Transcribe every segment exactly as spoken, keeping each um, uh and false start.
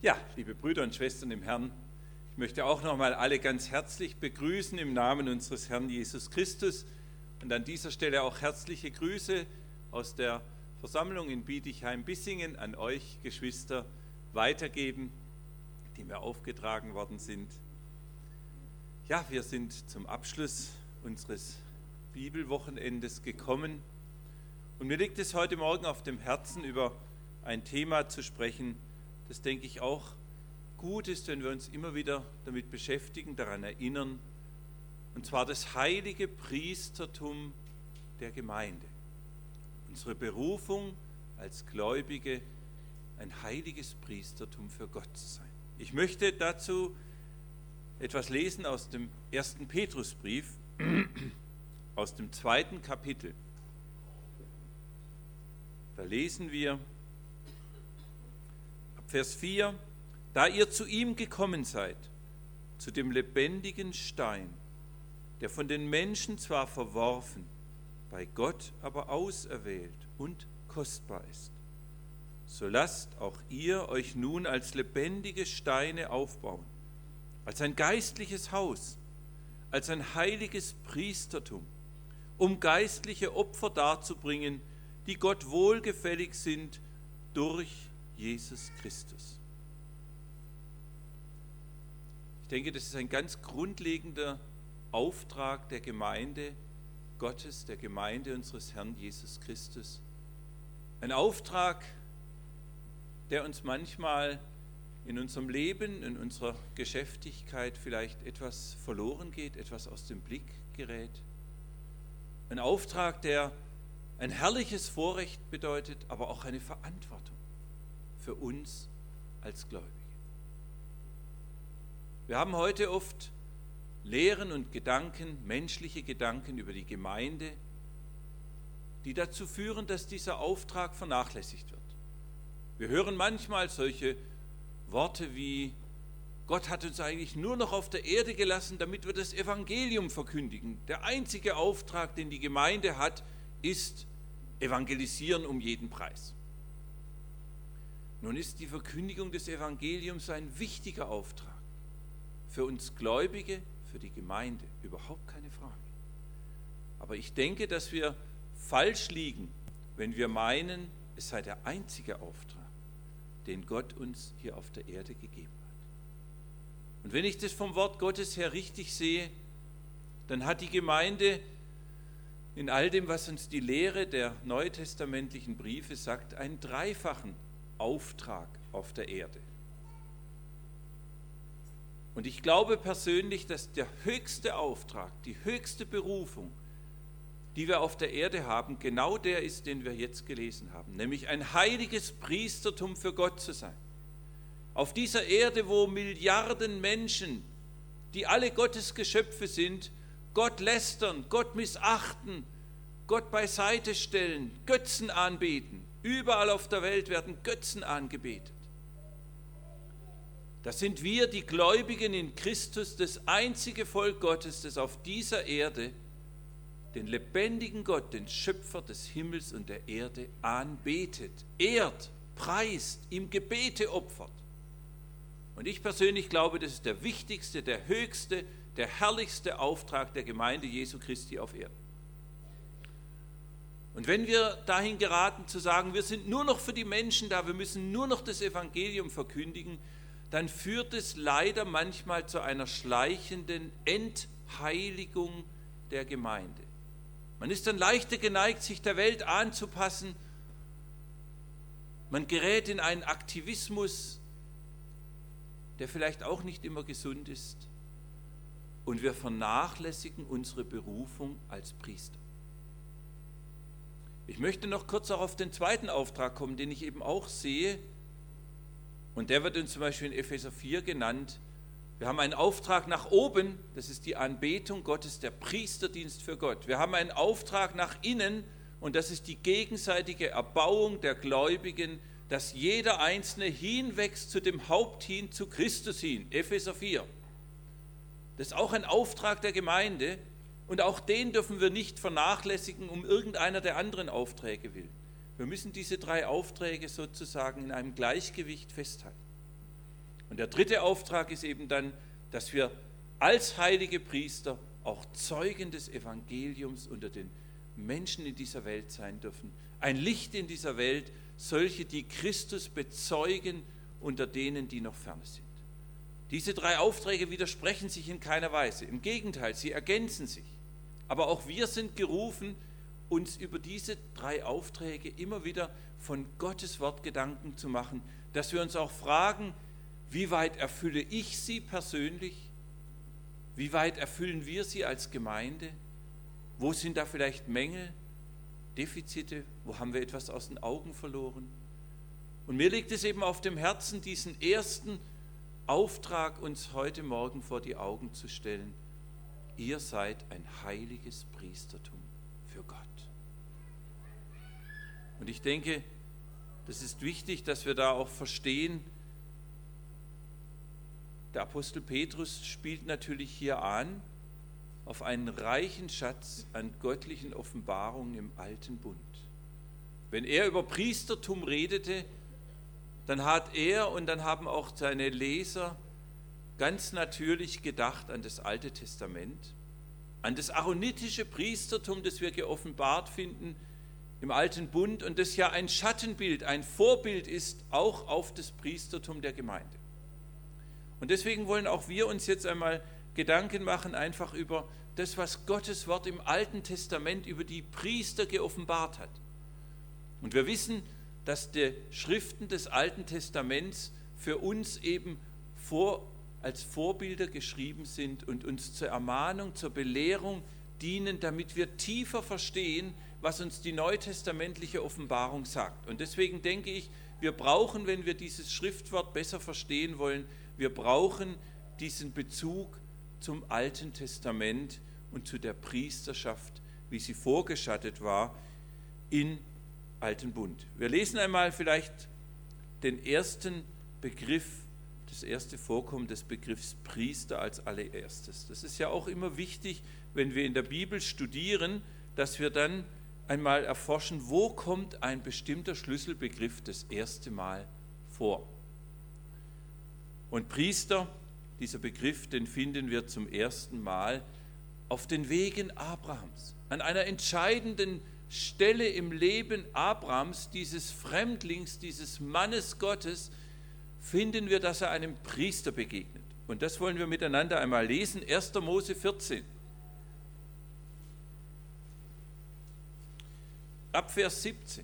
Ja, liebe Brüder und Schwestern im Herrn, ich möchte auch nochmal alle ganz herzlich begrüßen im Namen unseres Herrn Jesus Christus und an dieser Stelle auch herzliche Grüße aus der Versammlung in Bietigheim-Bissingen an euch, Geschwister, weitergeben, die mir aufgetragen worden sind. Ja, wir sind zum Abschluss unseres Bibelwochenendes gekommen und mir liegt es heute Morgen auf dem Herzen, über ein Thema zu sprechen, das, denke ich, auch gut ist, wenn wir uns immer wieder damit beschäftigen, daran erinnern, und zwar das heilige Priestertum der Gemeinde. Unsere Berufung als Gläubige, ein heiliges Priestertum für Gott zu sein. Ich möchte dazu etwas lesen aus dem ersten Petrusbrief, aus dem zweiten Kapitel. Da lesen wir Vers vier, da ihr zu ihm gekommen seid, zu dem lebendigen Stein, der von den Menschen zwar verworfen, bei Gott aber auserwählt und kostbar ist, so lasst auch ihr euch nun als lebendige Steine aufbauen, als ein geistliches Haus, als ein heiliges Priestertum, um geistliche Opfer darzubringen, die Gott wohlgefällig sind durch Jesus Christus. Ich denke, das ist ein ganz grundlegender Auftrag der Gemeinde Gottes, der Gemeinde unseres Herrn Jesus Christus. Ein Auftrag, der uns manchmal in unserem Leben, in unserer Geschäftigkeit vielleicht etwas verloren geht, etwas aus dem Blick gerät. Ein Auftrag, der ein herrliches Vorrecht bedeutet, aber auch eine Verantwortung für uns als Gläubige. Wir haben heute oft Lehren und Gedanken, menschliche Gedanken über die Gemeinde, die dazu führen, dass dieser Auftrag vernachlässigt wird. Wir hören manchmal solche Worte wie: Gott hat uns eigentlich nur noch auf der Erde gelassen, damit wir das Evangelium verkündigen. Der einzige Auftrag, den die Gemeinde hat, ist evangelisieren um jeden Preis. Nun ist die Verkündigung des Evangeliums ein wichtiger Auftrag für uns Gläubige, für die Gemeinde, überhaupt keine Frage. Aber ich denke, dass wir falsch liegen, wenn wir meinen, es sei der einzige Auftrag, den Gott uns hier auf der Erde gegeben hat. Und wenn ich das vom Wort Gottes her richtig sehe, dann hat die Gemeinde in all dem, was uns die Lehre der neutestamentlichen Briefe sagt, einen dreifachen Auftrag auf der Erde. Und ich glaube persönlich, dass der höchste Auftrag, die höchste Berufung, die wir auf der Erde haben, genau der ist, den wir jetzt gelesen haben, nämlich ein heiliges Priestertum für Gott zu sein. Auf dieser Erde, wo Milliarden Menschen, die alle Gottes Geschöpfe sind, Gott lästern, Gott missachten, Gott beiseite stellen, Götzen anbeten. Überall auf der Welt werden Götzen angebetet. Das sind wir, die Gläubigen in Christus, das einzige Volk Gottes, das auf dieser Erde den lebendigen Gott, den Schöpfer des Himmels und der Erde, anbetet, ehrt, preist, ihm Gebete opfert. Und ich persönlich glaube, das ist der wichtigste, der höchste, der herrlichste Auftrag der Gemeinde Jesu Christi auf Erden. Und wenn wir dahin geraten zu sagen, wir sind nur noch für die Menschen da, wir müssen nur noch das Evangelium verkündigen, dann führt es leider manchmal zu einer schleichenden Entheiligung der Gemeinde. Man ist dann leichter geneigt, sich der Welt anzupassen. Man gerät in einen Aktivismus, der vielleicht auch nicht immer gesund ist. Und wir vernachlässigen unsere Berufung als Priester. Ich möchte noch kurz auch auf den zweiten Auftrag kommen, den ich eben auch sehe. Und der wird uns zum Beispiel in Epheser vier genannt. Wir haben einen Auftrag nach oben, das ist die Anbetung Gottes, der Priesterdienst für Gott. Wir haben einen Auftrag nach innen und das ist die gegenseitige Erbauung der Gläubigen, dass jeder Einzelne hinwächst zu dem Haupt hin, zu Christus hin. Epheser vier. Das ist auch ein Auftrag der Gemeinde. Und auch den dürfen wir nicht vernachlässigen um irgendeiner der anderen Aufträge willen. Wir müssen diese drei Aufträge sozusagen in einem Gleichgewicht festhalten. Und der dritte Auftrag ist eben dann, dass wir als heilige Priester auch Zeugen des Evangeliums unter den Menschen in dieser Welt sein dürfen. Ein Licht in dieser Welt, solche, die Christus bezeugen unter denen, die noch ferne sind. Diese drei Aufträge widersprechen sich in keiner Weise. Im Gegenteil, sie ergänzen sich. Aber auch wir sind gerufen, uns über diese drei Aufträge immer wieder von Gottes Wort Gedanken zu machen, dass wir uns auch fragen, wie weit erfülle ich sie persönlich? Wie weit erfüllen wir sie als Gemeinde? Wo sind da vielleicht Mängel, Defizite? Wo haben wir etwas aus den Augen verloren? Und mir liegt es eben auf dem Herzen, diesen ersten Auftrag uns heute Morgen vor die Augen zu stellen. Ihr seid ein heiliges Priestertum für Gott. Und ich denke, das ist wichtig, dass wir da auch verstehen, der Apostel Petrus spielt natürlich hier an auf einen reichen Schatz an göttlichen Offenbarungen im Alten Bund. Wenn er über Priestertum redete, dann hat er und dann haben auch seine Leser ganz natürlich gedacht an das Alte Testament, an das aaronitische Priestertum, das wir geoffenbart finden im Alten Bund und das ja ein Schattenbild, ein Vorbild ist, auch auf das Priestertum der Gemeinde. Und deswegen wollen auch wir uns jetzt einmal Gedanken machen, einfach über das, was Gottes Wort im Alten Testament über die Priester geoffenbart hat. Und wir wissen, dass die Schriften des Alten Testaments für uns eben vor, als Vorbilder geschrieben sind und uns zur Ermahnung, zur Belehrung dienen, damit wir tiefer verstehen, was uns die neutestamentliche Offenbarung sagt. Und deswegen denke ich, wir brauchen, wenn wir dieses Schriftwort besser verstehen wollen, wir brauchen diesen Bezug zum Alten Testament und zu der Priesterschaft, wie sie vorgeschattet war im Alten Bund. Wir lesen einmal vielleicht den ersten Begriff, das erste Vorkommen des Begriffs Priester als allererstes. Das ist ja auch immer wichtig, wenn wir in der Bibel studieren, dass wir dann einmal erforschen, wo kommt ein bestimmter Schlüsselbegriff das erste Mal vor. Und Priester, dieser Begriff, den finden wir zum ersten Mal auf den Wegen Abrahams. An einer entscheidenden Stelle im Leben Abrahams, dieses Fremdlings, dieses Mannes Gottes, finden wir, dass er einem Priester begegnet. Und das wollen wir miteinander einmal lesen. erster Mose vierzehn. Ab Vers siebzehn.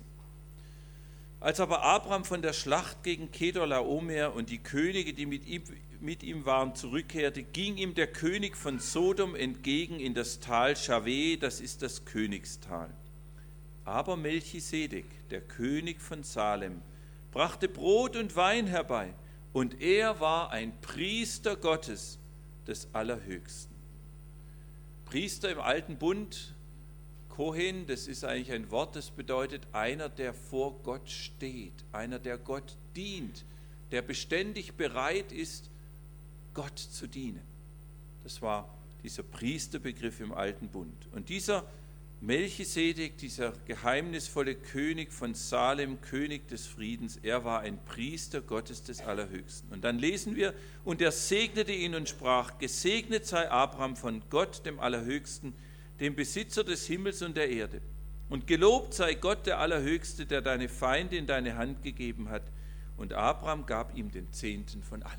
Als aber Abraham von der Schlacht gegen Kedorlaomer und die Könige, die mit ihm, mit ihm waren, zurückkehrte, ging ihm der König von Sodom entgegen in das Tal Schave, das ist das Königstal. Aber Melchisedek, der König von Salem, brachte Brot und Wein herbei, und er war ein Priester Gottes des Allerhöchsten. Priester im Alten Bund, Kohen, das ist eigentlich ein Wort, das bedeutet einer, der vor Gott steht, einer, der Gott dient, der beständig bereit ist, Gott zu dienen. Das war dieser Priesterbegriff im Alten Bund. Und dieser Melchisedek, dieser geheimnisvolle König von Salem, König des Friedens, er war ein Priester Gottes des Allerhöchsten. Und dann lesen wir, und er segnete ihn und sprach, gesegnet sei Abraham von Gott, dem Allerhöchsten, dem Besitzer des Himmels und der Erde. Und gelobt sei Gott, der Allerhöchste, der deine Feinde in deine Hand gegeben hat. Und Abraham gab ihm den Zehnten von allem.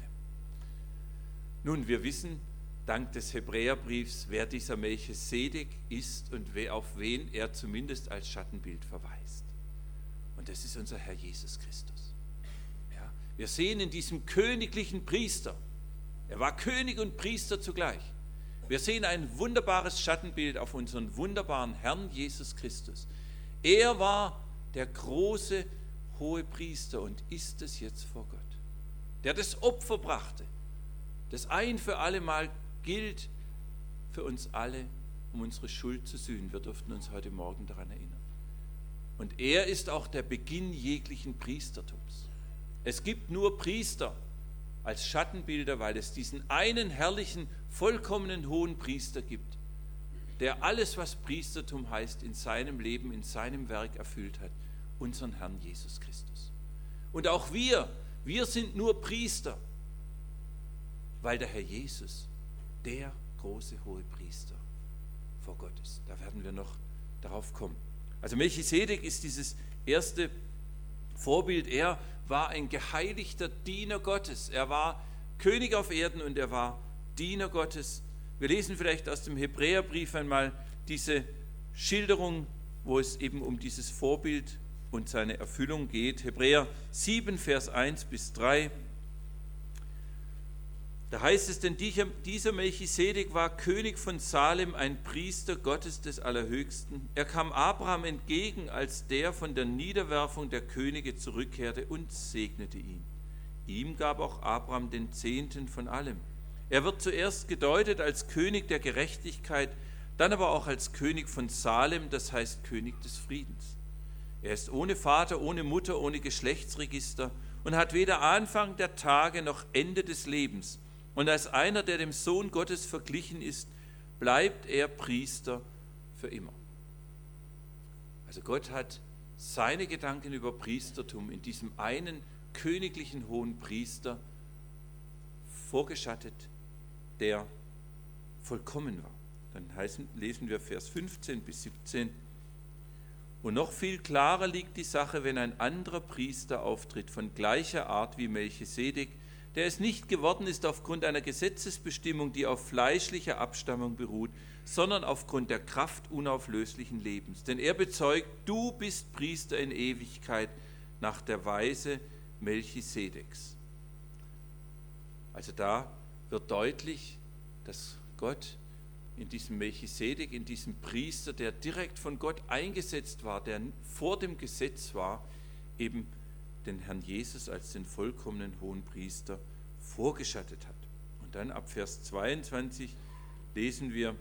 Nun, wir wissen, dank des Hebräerbriefs, wer dieser Melchisedek ist und auf wen er zumindest als Schattenbild verweist. Und das ist unser Herr Jesus Christus. Ja, wir sehen in diesem königlichen Priester, er war König und Priester zugleich. Wir sehen ein wunderbares Schattenbild auf unseren wunderbaren Herrn Jesus Christus. Er war der große hohe Priester und ist es jetzt vor Gott, der das Opfer brachte, das ein für alle Mal gilt für uns alle, um unsere Schuld zu sühnen. Wir durften uns heute Morgen daran erinnern. Und er ist auch der Beginn jeglichen Priestertums. Es gibt nur Priester als Schattenbilder, weil es diesen einen herrlichen, vollkommenen hohen Priester gibt, der alles, was Priestertum heißt, in seinem Leben, in seinem Werk erfüllt hat, unseren Herrn Jesus Christus. Und auch wir, wir sind nur Priester, Weil der Herr Jesus der große Hohepriester vor Gott ist. Da werden wir noch darauf kommen. Also Melchisedek ist dieses erste Vorbild. Er war ein geheiligter Diener Gottes. Er war König auf Erden und er war Diener Gottes. Wir lesen vielleicht aus dem Hebräerbrief einmal diese Schilderung, wo es eben um dieses Vorbild und seine Erfüllung geht. Hebräer sieben, Vers eins bis drei. Da heißt es, denn dieser Melchisedek war König von Salem, ein Priester Gottes des Allerhöchsten. Er kam Abraham entgegen, als der von der Niederwerfung der Könige zurückkehrte und segnete ihn. Ihm gab auch Abraham den Zehnten von allem. Er wird zuerst gedeutet als König der Gerechtigkeit, dann aber auch als König von Salem, das heißt König des Friedens. Er ist ohne Vater, ohne Mutter, ohne Geschlechtsregister und hat weder Anfang der Tage noch Ende des Lebens. Und als einer, der dem Sohn Gottes verglichen ist, bleibt er Priester für immer. Also Gott hat seine Gedanken über Priestertum in diesem einen königlichen hohen Priester vorgeschattet, der vollkommen war. Dann heißen, lesen wir Vers fünfzehn bis siebzehn. Und noch viel klarer liegt die Sache, wenn ein anderer Priester auftritt, von gleicher Art wie Melchisedek, der es nicht geworden ist aufgrund einer Gesetzesbestimmung, die auf fleischlicher Abstammung beruht, sondern aufgrund der Kraft unauflöslichen Lebens. Denn er bezeugt, du bist Priester in Ewigkeit nach der Weise Melchisedeks. Also da wird deutlich, dass Gott in diesem Melchisedek, in diesem Priester, der direkt von Gott eingesetzt war, der vor dem Gesetz war, eben den Herrn Jesus als den vollkommenen hohen Priester vorgeschattet hat. Und dann ab Vers zweiundzwanzig lesen wir,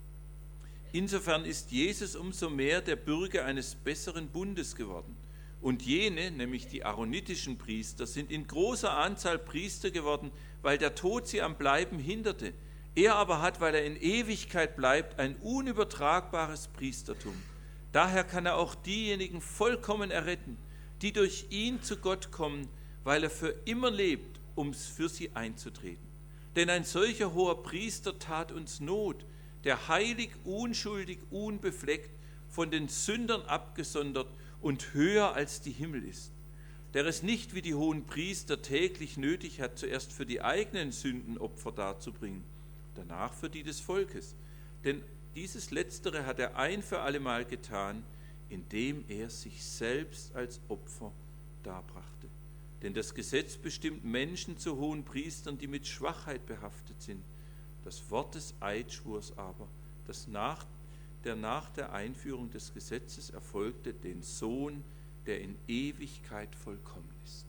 insofern ist Jesus umso mehr der Bürger eines besseren Bundes geworden. Und jene, nämlich die aaronitischen Priester, sind in großer Anzahl Priester geworden, weil der Tod sie am Bleiben hinderte. Er aber hat, weil er in Ewigkeit bleibt, ein unübertragbares Priestertum. Daher kann er auch diejenigen vollkommen erretten, die durch ihn zu Gott kommen, weil er für immer lebt, um für sie einzutreten. Denn ein solcher hoher Priester tat uns Not, der heilig, unschuldig, unbefleckt, von den Sündern abgesondert und höher als die Himmel ist, der es nicht wie die hohen Priester täglich nötig hat, zuerst für die eigenen Sünden Opfer darzubringen, danach für die des Volkes. Denn dieses Letztere hat er ein für allemal getan, indem er sich selbst als Opfer darbrachte. Denn das Gesetz bestimmt Menschen zu hohen Priestern, die mit Schwachheit behaftet sind. Das Wort des Eidschwurs aber, das nach der nach der Einführung des Gesetzes erfolgte, den Sohn, der in Ewigkeit vollkommen ist.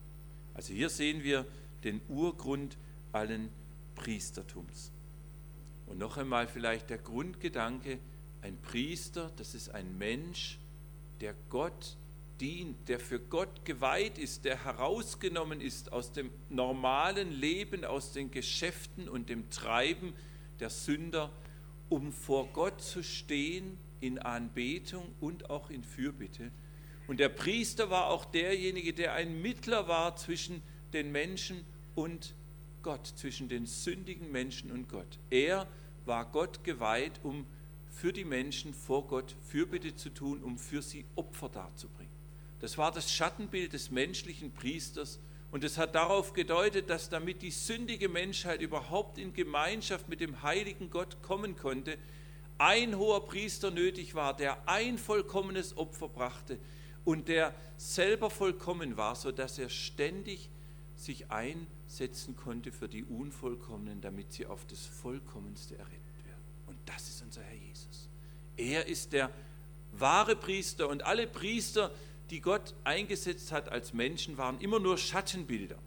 Also hier sehen wir den Urgrund allen Priestertums. Und noch einmal vielleicht der Grundgedanke, ein Priester, das ist ein Mensch, der Gott dient, der für Gott geweiht ist, der herausgenommen ist aus dem normalen Leben, aus den Geschäften und dem Treiben der Sünder, um vor Gott zu stehen in Anbetung und auch in Fürbitte. Und der Priester war auch derjenige, der ein Mittler war zwischen den Menschen und Gott, zwischen den sündigen Menschen und Gott. Er war Gott geweiht, um für die Menschen vor Gott Fürbitte zu tun, um für sie Opfer darzubringen. Das war das Schattenbild des menschlichen Priesters und es hat darauf gedeutet, dass damit die sündige Menschheit überhaupt in Gemeinschaft mit dem heiligen Gott kommen konnte, ein hoher Priester nötig war, der ein vollkommenes Opfer brachte und der selber vollkommen war, sodass er ständig sich einsetzen konnte für die Unvollkommenen, damit sie auf das Vollkommenste errettet werden. Und das ist unser Herr Jesus. Er ist der wahre Priester und alle Priester, die Gott eingesetzt hat als Menschen, waren immer nur Schattenbilder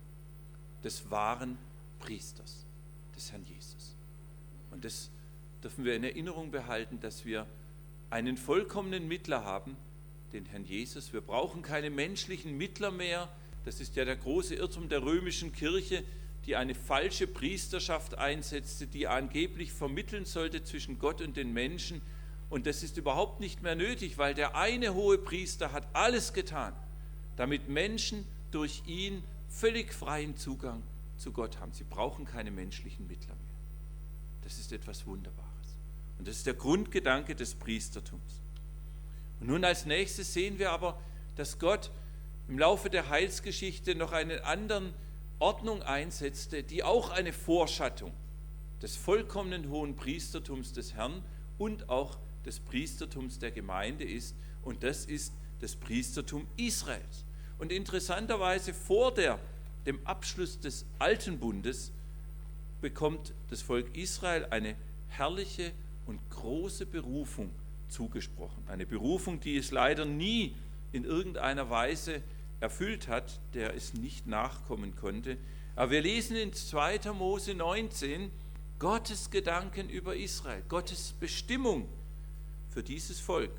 des wahren Priesters, des Herrn Jesus. Und das dürfen wir in Erinnerung behalten, dass wir einen vollkommenen Mittler haben, den Herrn Jesus. Wir brauchen keine menschlichen Mittler mehr. Das ist ja der große Irrtum der römischen Kirche, die eine falsche Priesterschaft einsetzte, die angeblich vermitteln sollte zwischen Gott und den Menschen. Und das ist überhaupt nicht mehr nötig, weil der eine hohe Priester hat alles getan, damit Menschen durch ihn völlig freien Zugang zu Gott haben. Sie brauchen keine menschlichen Mittler mehr. Das ist etwas Wunderbares. Und das ist der Grundgedanke des Priestertums. Und nun als nächstes sehen wir aber, dass Gott im Laufe der Heilsgeschichte noch eine andere Ordnung einsetzte, die auch eine Vorschattung des vollkommenen hohen Priestertums des Herrn und auch des Priestertums der Gemeinde ist. Und das ist das Priestertum Israels. Und interessanterweise vor der, dem Abschluss des Alten Bundes bekommt das Volk Israel eine herrliche und große Berufung zugesprochen. Eine Berufung, die es leider nie in irgendeiner Weise erfüllt hat, der es nicht nachkommen konnte. Aber wir lesen in zweiter Mose neunzehn Gottes Gedanken über Israel, Gottes Bestimmung für dieses Volk.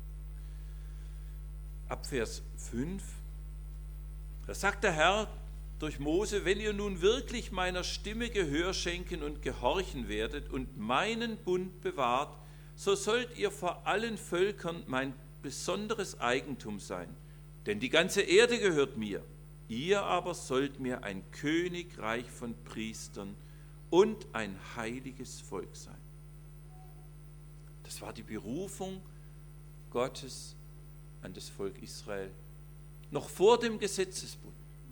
Ab Vers fünf, da sagt der Herr durch Mose: Wenn ihr nun wirklich meiner Stimme Gehör schenken und gehorchen werdet und meinen Bund bewahrt, so sollt ihr vor allen Völkern mein besonderes Eigentum sein. Denn die ganze Erde gehört mir. Ihr aber sollt mir ein Königreich von Priestern und ein heiliges Volk sein. Das war die Berufung Gottes an das Volk Israel, noch vor dem Gesetzesbund.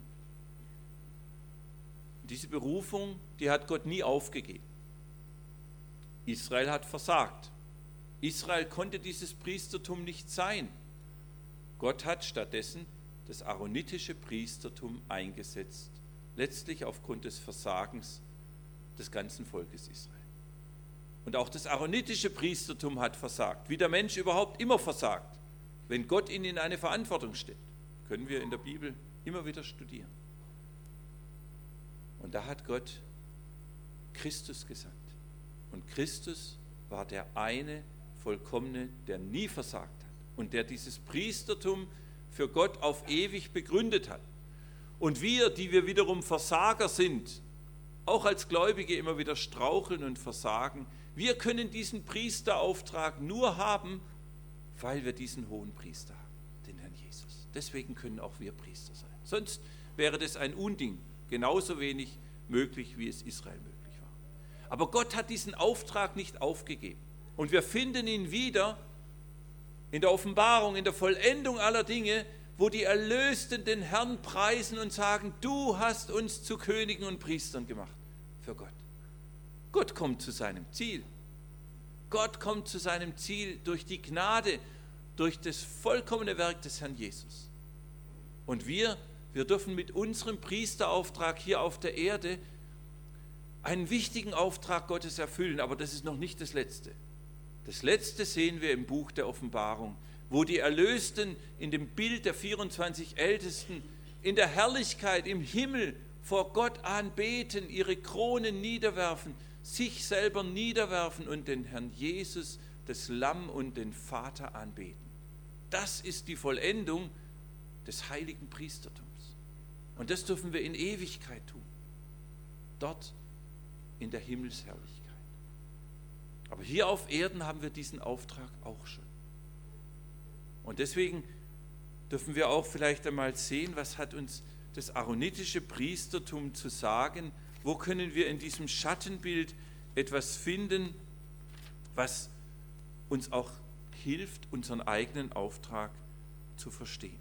Diese Berufung, die hat Gott nie aufgegeben. Israel hat versagt. Israel konnte dieses Priestertum nicht sein. Gott hat stattdessen das aaronitische Priestertum eingesetzt, letztlich aufgrund des Versagens des ganzen Volkes Israel. Und auch das aaronitische Priestertum hat versagt, wie der Mensch überhaupt immer versagt, wenn Gott ihn in eine Verantwortung stellt. Können wir in der Bibel immer wieder studieren. Und da hat Gott Christus gesandt. Und Christus war der eine Vollkommene, der nie versagt hat und der dieses Priestertum für Gott auf ewig begründet hat. Und wir, die wir wiederum Versager sind, auch als Gläubige immer wieder straucheln und versagen, wir können diesen Priesterauftrag nur haben, weil wir diesen hohen Priester haben, den Herrn Jesus. Deswegen können auch wir Priester sein. Sonst wäre das ein Unding, genauso wenig möglich, wie es Israel möglich war. Aber Gott hat diesen Auftrag nicht aufgegeben. Und wir finden ihn wieder in der Offenbarung, in der Vollendung aller Dinge, wo die Erlösten den Herrn preisen und sagen: Du hast uns zu Königen und Priestern gemacht für Gott. Gott kommt zu seinem Ziel. Gott kommt zu seinem Ziel durch die Gnade, durch das vollkommene Werk des Herrn Jesus. Und wir, wir dürfen mit unserem Priesterauftrag hier auf der Erde einen wichtigen Auftrag Gottes erfüllen, aber das ist noch nicht das Letzte. Das Letzte sehen wir im Buch der Offenbarung, wo die Erlösten in dem Bild der vierundzwanzig Ältesten in der Herrlichkeit im Himmel vor Gott anbeten, ihre Kronen niederwerfen, sich selber niederwerfen und den Herrn Jesus, das Lamm und den Vater anbeten. Das ist die Vollendung des heiligen Priestertums. Und das dürfen wir in Ewigkeit tun, dort in der Himmelsherrlichkeit. Aber hier auf Erden haben wir diesen Auftrag auch schon. Und deswegen dürfen wir auch vielleicht einmal sehen, was hat uns das aaronitische Priestertum zu sagen, wo können wir in diesem Schattenbild etwas finden, was uns auch hilft, unseren eigenen Auftrag zu verstehen.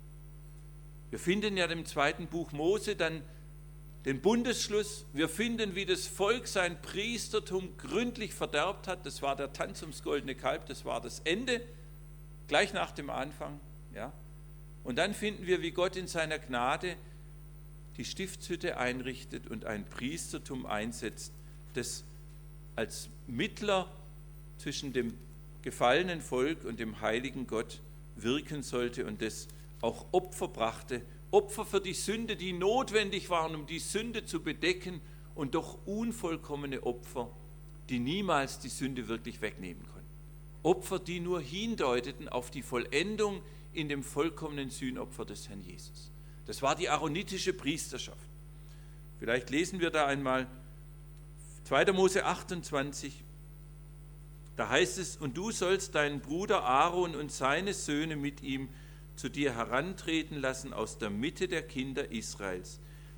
Wir finden ja im zweiten Buch Mose dann den Bundesschluss. Wir finden, wie das Volk sein Priestertum gründlich verderbt hat. Das war der Tanz ums goldene Kalb, das war das Ende, gleich nach dem Anfang. Ja. Und dann finden wir, wie Gott in seiner Gnade die Stiftshütte einrichtet und ein Priestertum einsetzt, das als Mittler zwischen dem gefallenen Volk und dem heiligen Gott wirken sollte und das auch Opfer brachte, Opfer für die Sünde, die notwendig waren, um die Sünde zu bedecken, und doch unvollkommene Opfer, die niemals die Sünde wirklich wegnehmen konnten. Opfer, die nur hindeuteten auf die Vollendung in dem vollkommenen Sühnopfer des Herrn Jesus. Das war die aaronitische Priesterschaft. Vielleicht lesen wir da einmal zweiter Mose achtundzwanzig. Da heißt es: Und du sollst deinen Bruder Aaron und seine Söhne mit ihm zu dir herantreten lassen aus der Mitte der Kinder Israels.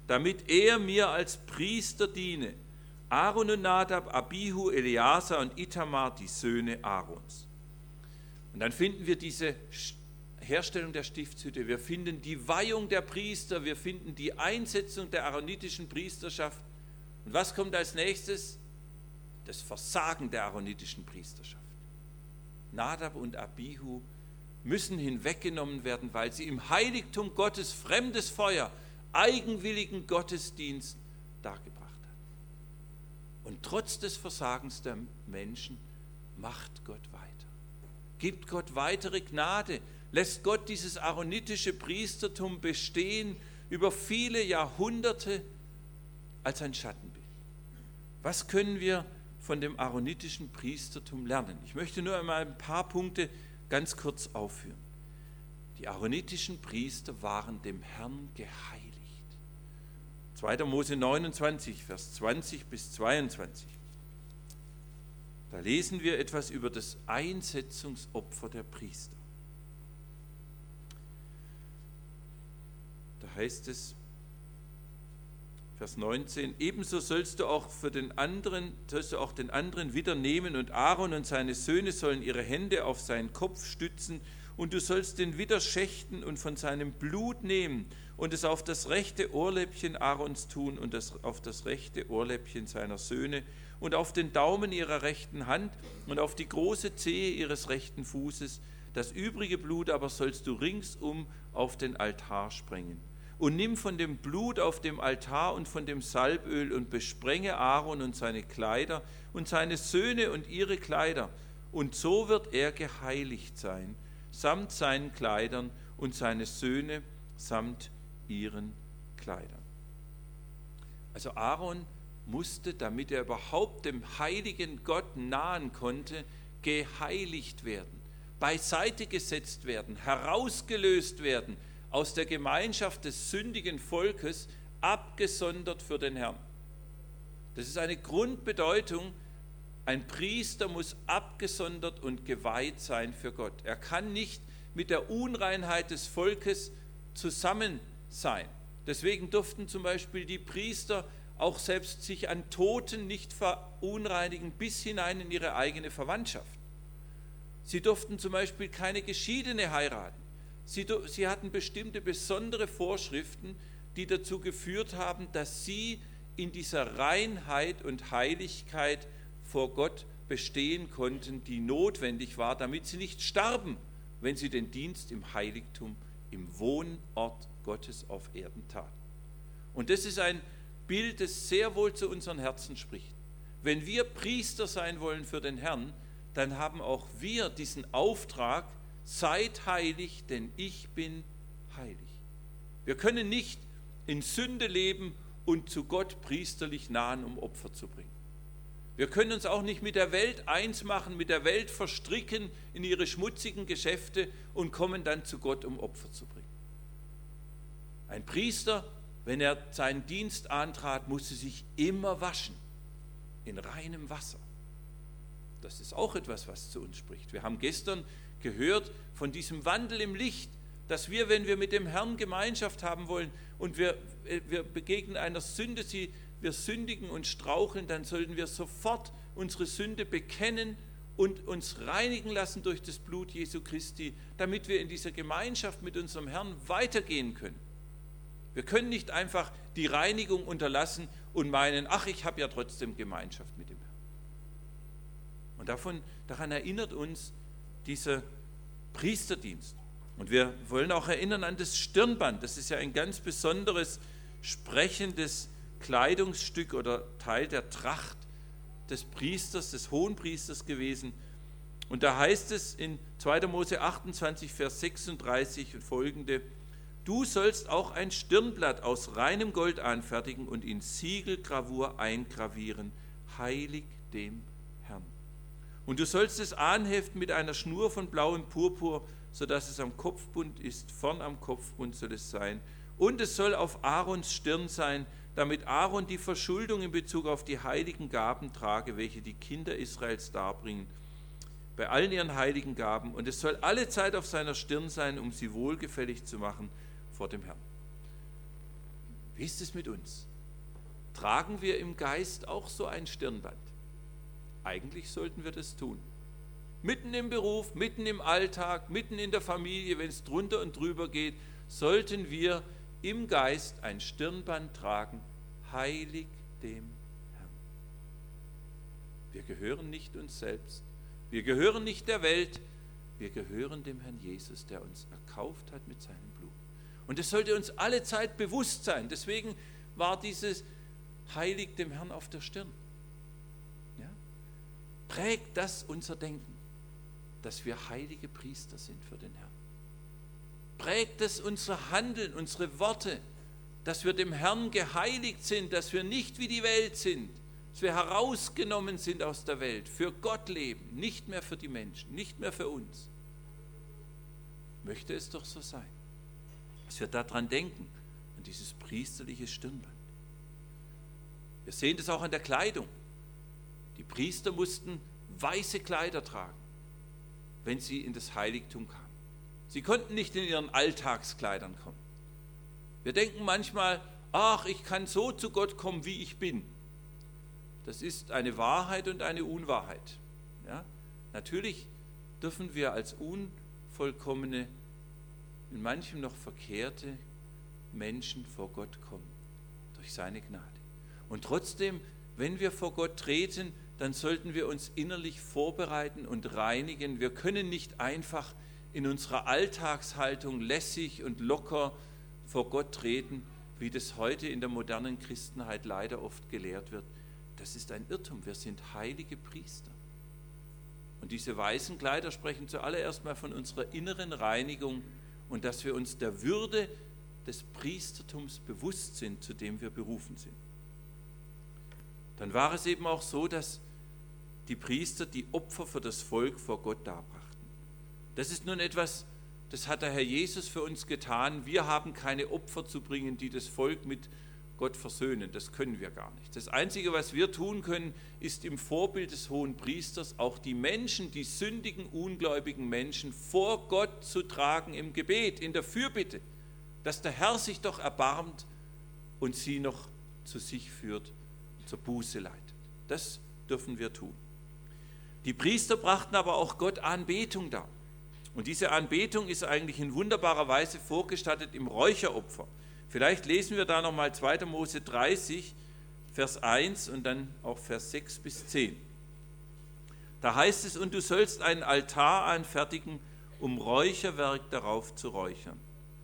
damit er mir als Priester diene. Aaron und Nadab, Abihu, Eleazar und Itamar, die Söhne Aarons. Und dann finden wir diese Herstellung der Stiftshütte, wir finden die Weihung der Priester, wir finden die Einsetzung der aaronitischen Priesterschaft. Und was kommt als nächstes? Das Versagen der aaronitischen Priesterschaft. Nadab und Abihu müssen hinweggenommen werden, weil sie im Heiligtum Gottes fremdes Feuer, eigenwilligen Gottesdienst dargebracht haben. Und trotz des Versagens der Menschen macht Gott weiter. Gibt Gott weitere Gnade, lässt Gott dieses aaronitische Priestertum bestehen über viele Jahrhunderte als ein Schattenbild. Was können wir von dem aaronitischen Priestertum lernen? Ich möchte nur einmal ein paar Punkte ganz kurz aufführen. Die aaronitischen Priester waren dem Herrn geheiligt. zweiter Mose neunundzwanzig, Vers zwanzig bis zweiundzwanzig. Da lesen wir etwas über das Einsetzungsopfer der Priester. Da heißt es, Vers neunzehn, ebenso sollst du auch für den anderen, sollst du auch den anderen wieder nehmen und Aaron und seine Söhne sollen ihre Hände auf seinen Kopf stützen und du sollst den Widder schächten und von seinem Blut nehmen und es auf das rechte Ohrläppchen Aarons tun und das, auf das rechte Ohrläppchen seiner Söhne und auf den Daumen ihrer rechten Hand und auf die große Zehe ihres rechten Fußes. Das übrige Blut aber sollst du ringsum auf den Altar sprengen. Und nimm von dem Blut auf dem Altar und von dem Salböl und besprenge Aaron und seine Kleider und seine Söhne und ihre Kleider. Und so wird er geheiligt sein, samt seinen Kleidern und seine Söhne samt ihren Kleidern. Also Aaron musste, damit er überhaupt dem heiligen Gott nahen konnte, geheiligt werden, beiseite gesetzt werden, herausgelöst werden, aus der Gemeinschaft des sündigen Volkes, abgesondert für den Herrn. Das ist eine Grundbedeutung. Ein Priester muss abgesondert und geweiht sein für Gott. Er kann nicht mit der Unreinheit des Volkes zusammen sein. Deswegen durften zum Beispiel die Priester auch selbst sich an Toten nicht verunreinigen, bis hinein in ihre eigene Verwandtschaft. Sie durften zum Beispiel keine Geschiedene heiraten. Sie, sie hatten bestimmte besondere Vorschriften, die dazu geführt haben, dass sie in dieser Reinheit und Heiligkeit vor Gott bestehen konnten, die notwendig war, damit sie nicht starben, wenn sie den Dienst im Heiligtum, im Wohnort Gottes auf Erden taten. Und das ist ein Bild, das sehr wohl zu unseren Herzen spricht. Wenn wir Priester sein wollen für den Herrn, dann haben auch wir diesen Auftrag, seid heilig, denn ich bin heilig. Wir können nicht in Sünde leben und zu Gott priesterlich nahen, um Opfer zu bringen. Wir können uns auch nicht mit der Welt eins machen, mit der Welt verstricken in ihre schmutzigen Geschäfte und kommen dann zu Gott, um Opfer zu bringen. Ein Priester, wenn er seinen Dienst antrat, musste sich immer waschen, in reinem Wasser. Das ist auch etwas, was zu uns spricht. Wir haben gestern gehört von diesem Wandel im Licht, dass wir, wenn wir mit dem Herrn Gemeinschaft haben wollen und wir, wir begegnen einer Sünde, sie, wir sündigen und straucheln, dann sollten wir sofort unsere Sünde bekennen und uns reinigen lassen durch das Blut Jesu Christi, damit wir in dieser Gemeinschaft mit unserem Herrn weitergehen können. Wir können nicht einfach die Reinigung unterlassen und meinen, ach, ich habe ja trotzdem Gemeinschaft mit dem Herrn. Und davon, daran erinnert uns dieser Priesterdienst. Und wir wollen auch erinnern an das Stirnband. Das ist ja ein ganz besonderes, sprechendes Kleidungsstück oder Teil der Tracht des Priesters, des Hohenpriesters gewesen. Und da heißt es in zweiter Mose achtundzwanzig, Vers sechsunddreißig und folgende, du sollst auch ein Stirnblatt aus reinem Gold anfertigen und in Siegelgravur eingravieren, heilig dem Herrn. Und du sollst es anheften mit einer Schnur von blauem Purpur, sodass es am Kopfbund ist, vorn am Kopfbund soll es sein. Und es soll auf Aarons Stirn sein, damit Aaron die Verschuldung in Bezug auf die heiligen Gaben trage, welche die Kinder Israels darbringen, bei allen ihren heiligen Gaben. Und es soll alle Zeit auf seiner Stirn sein, um sie wohlgefällig zu machen vor dem Herrn. Wie ist es mit uns? Tragen wir im Geist auch so ein Stirnband? Eigentlich sollten wir das tun. Mitten im Beruf, mitten im Alltag, mitten in der Familie, wenn es drunter und drüber geht, sollten wir im Geist ein Stirnband tragen, heilig dem Herrn. Wir gehören nicht uns selbst, wir gehören nicht der Welt, wir gehören dem Herrn Jesus, der uns erkauft hat mit seinem Blut. Und das sollte uns alle Zeit bewusst sein. Deswegen war dieses heilig dem Herrn auf der Stirn. Ja? Prägt das unser Denken, dass wir heilige Priester sind für den Herrn. Prägt es unser Handeln, unsere Worte, dass wir dem Herrn geheiligt sind, dass wir nicht wie die Welt sind, dass wir herausgenommen sind aus der Welt, für Gott leben, nicht mehr für die Menschen, nicht mehr für uns. Möchte es doch so sein, dass wir daran denken, an dieses priesterliche Stirnband. Wir sehen das auch an der Kleidung. Die Priester mussten weiße Kleider tragen, wenn sie in das Heiligtum kamen. Sie konnten nicht in ihren Alltagskleidern kommen. Wir denken manchmal, ach, ich kann so zu Gott kommen, wie ich bin. Das ist eine Wahrheit und eine Unwahrheit. Ja? Natürlich dürfen wir als unvollkommene, in manchem noch verkehrte Menschen vor Gott kommen, durch seine Gnade. Und trotzdem, wenn wir vor Gott treten, dann sollten wir uns innerlich vorbereiten und reinigen. Wir können nicht einfach in unserer Alltagshaltung lässig und locker vor Gott treten, wie das heute in der modernen Christenheit leider oft gelehrt wird. Das ist ein Irrtum. Wir sind heilige Priester. Und diese weißen Kleider sprechen zuallererst mal von unserer inneren Reinigung und dass wir uns der Würde des Priestertums bewusst sind, zu dem wir berufen sind. Dann war es eben auch so, dass die Priester die Opfer für das Volk vor Gott darbrachten. Das ist nun etwas, das hat der Herr Jesus für uns getan. Wir haben keine Opfer zu bringen, die das Volk mit Gott versöhnen. Das können wir gar nicht. Das Einzige, was wir tun können, ist im Vorbild des Hohenpriesters auch die Menschen, die sündigen, ungläubigen Menschen vor Gott zu tragen im Gebet, in der Fürbitte, dass der Herr sich doch erbarmt und sie noch zu sich führt, zur Buße leitet. Das dürfen wir tun. Die Priester brachten aber auch Gott Anbetung dar. Und diese Anbetung ist eigentlich in wunderbarer Weise vorgestattet im Räucheropfer. Vielleicht lesen wir da nochmal zweiter Mose dreißig, Vers eins und dann auch Vers sechs bis zehn. Da heißt es, und du sollst einen Altar anfertigen, um Räucherwerk darauf zu räuchern.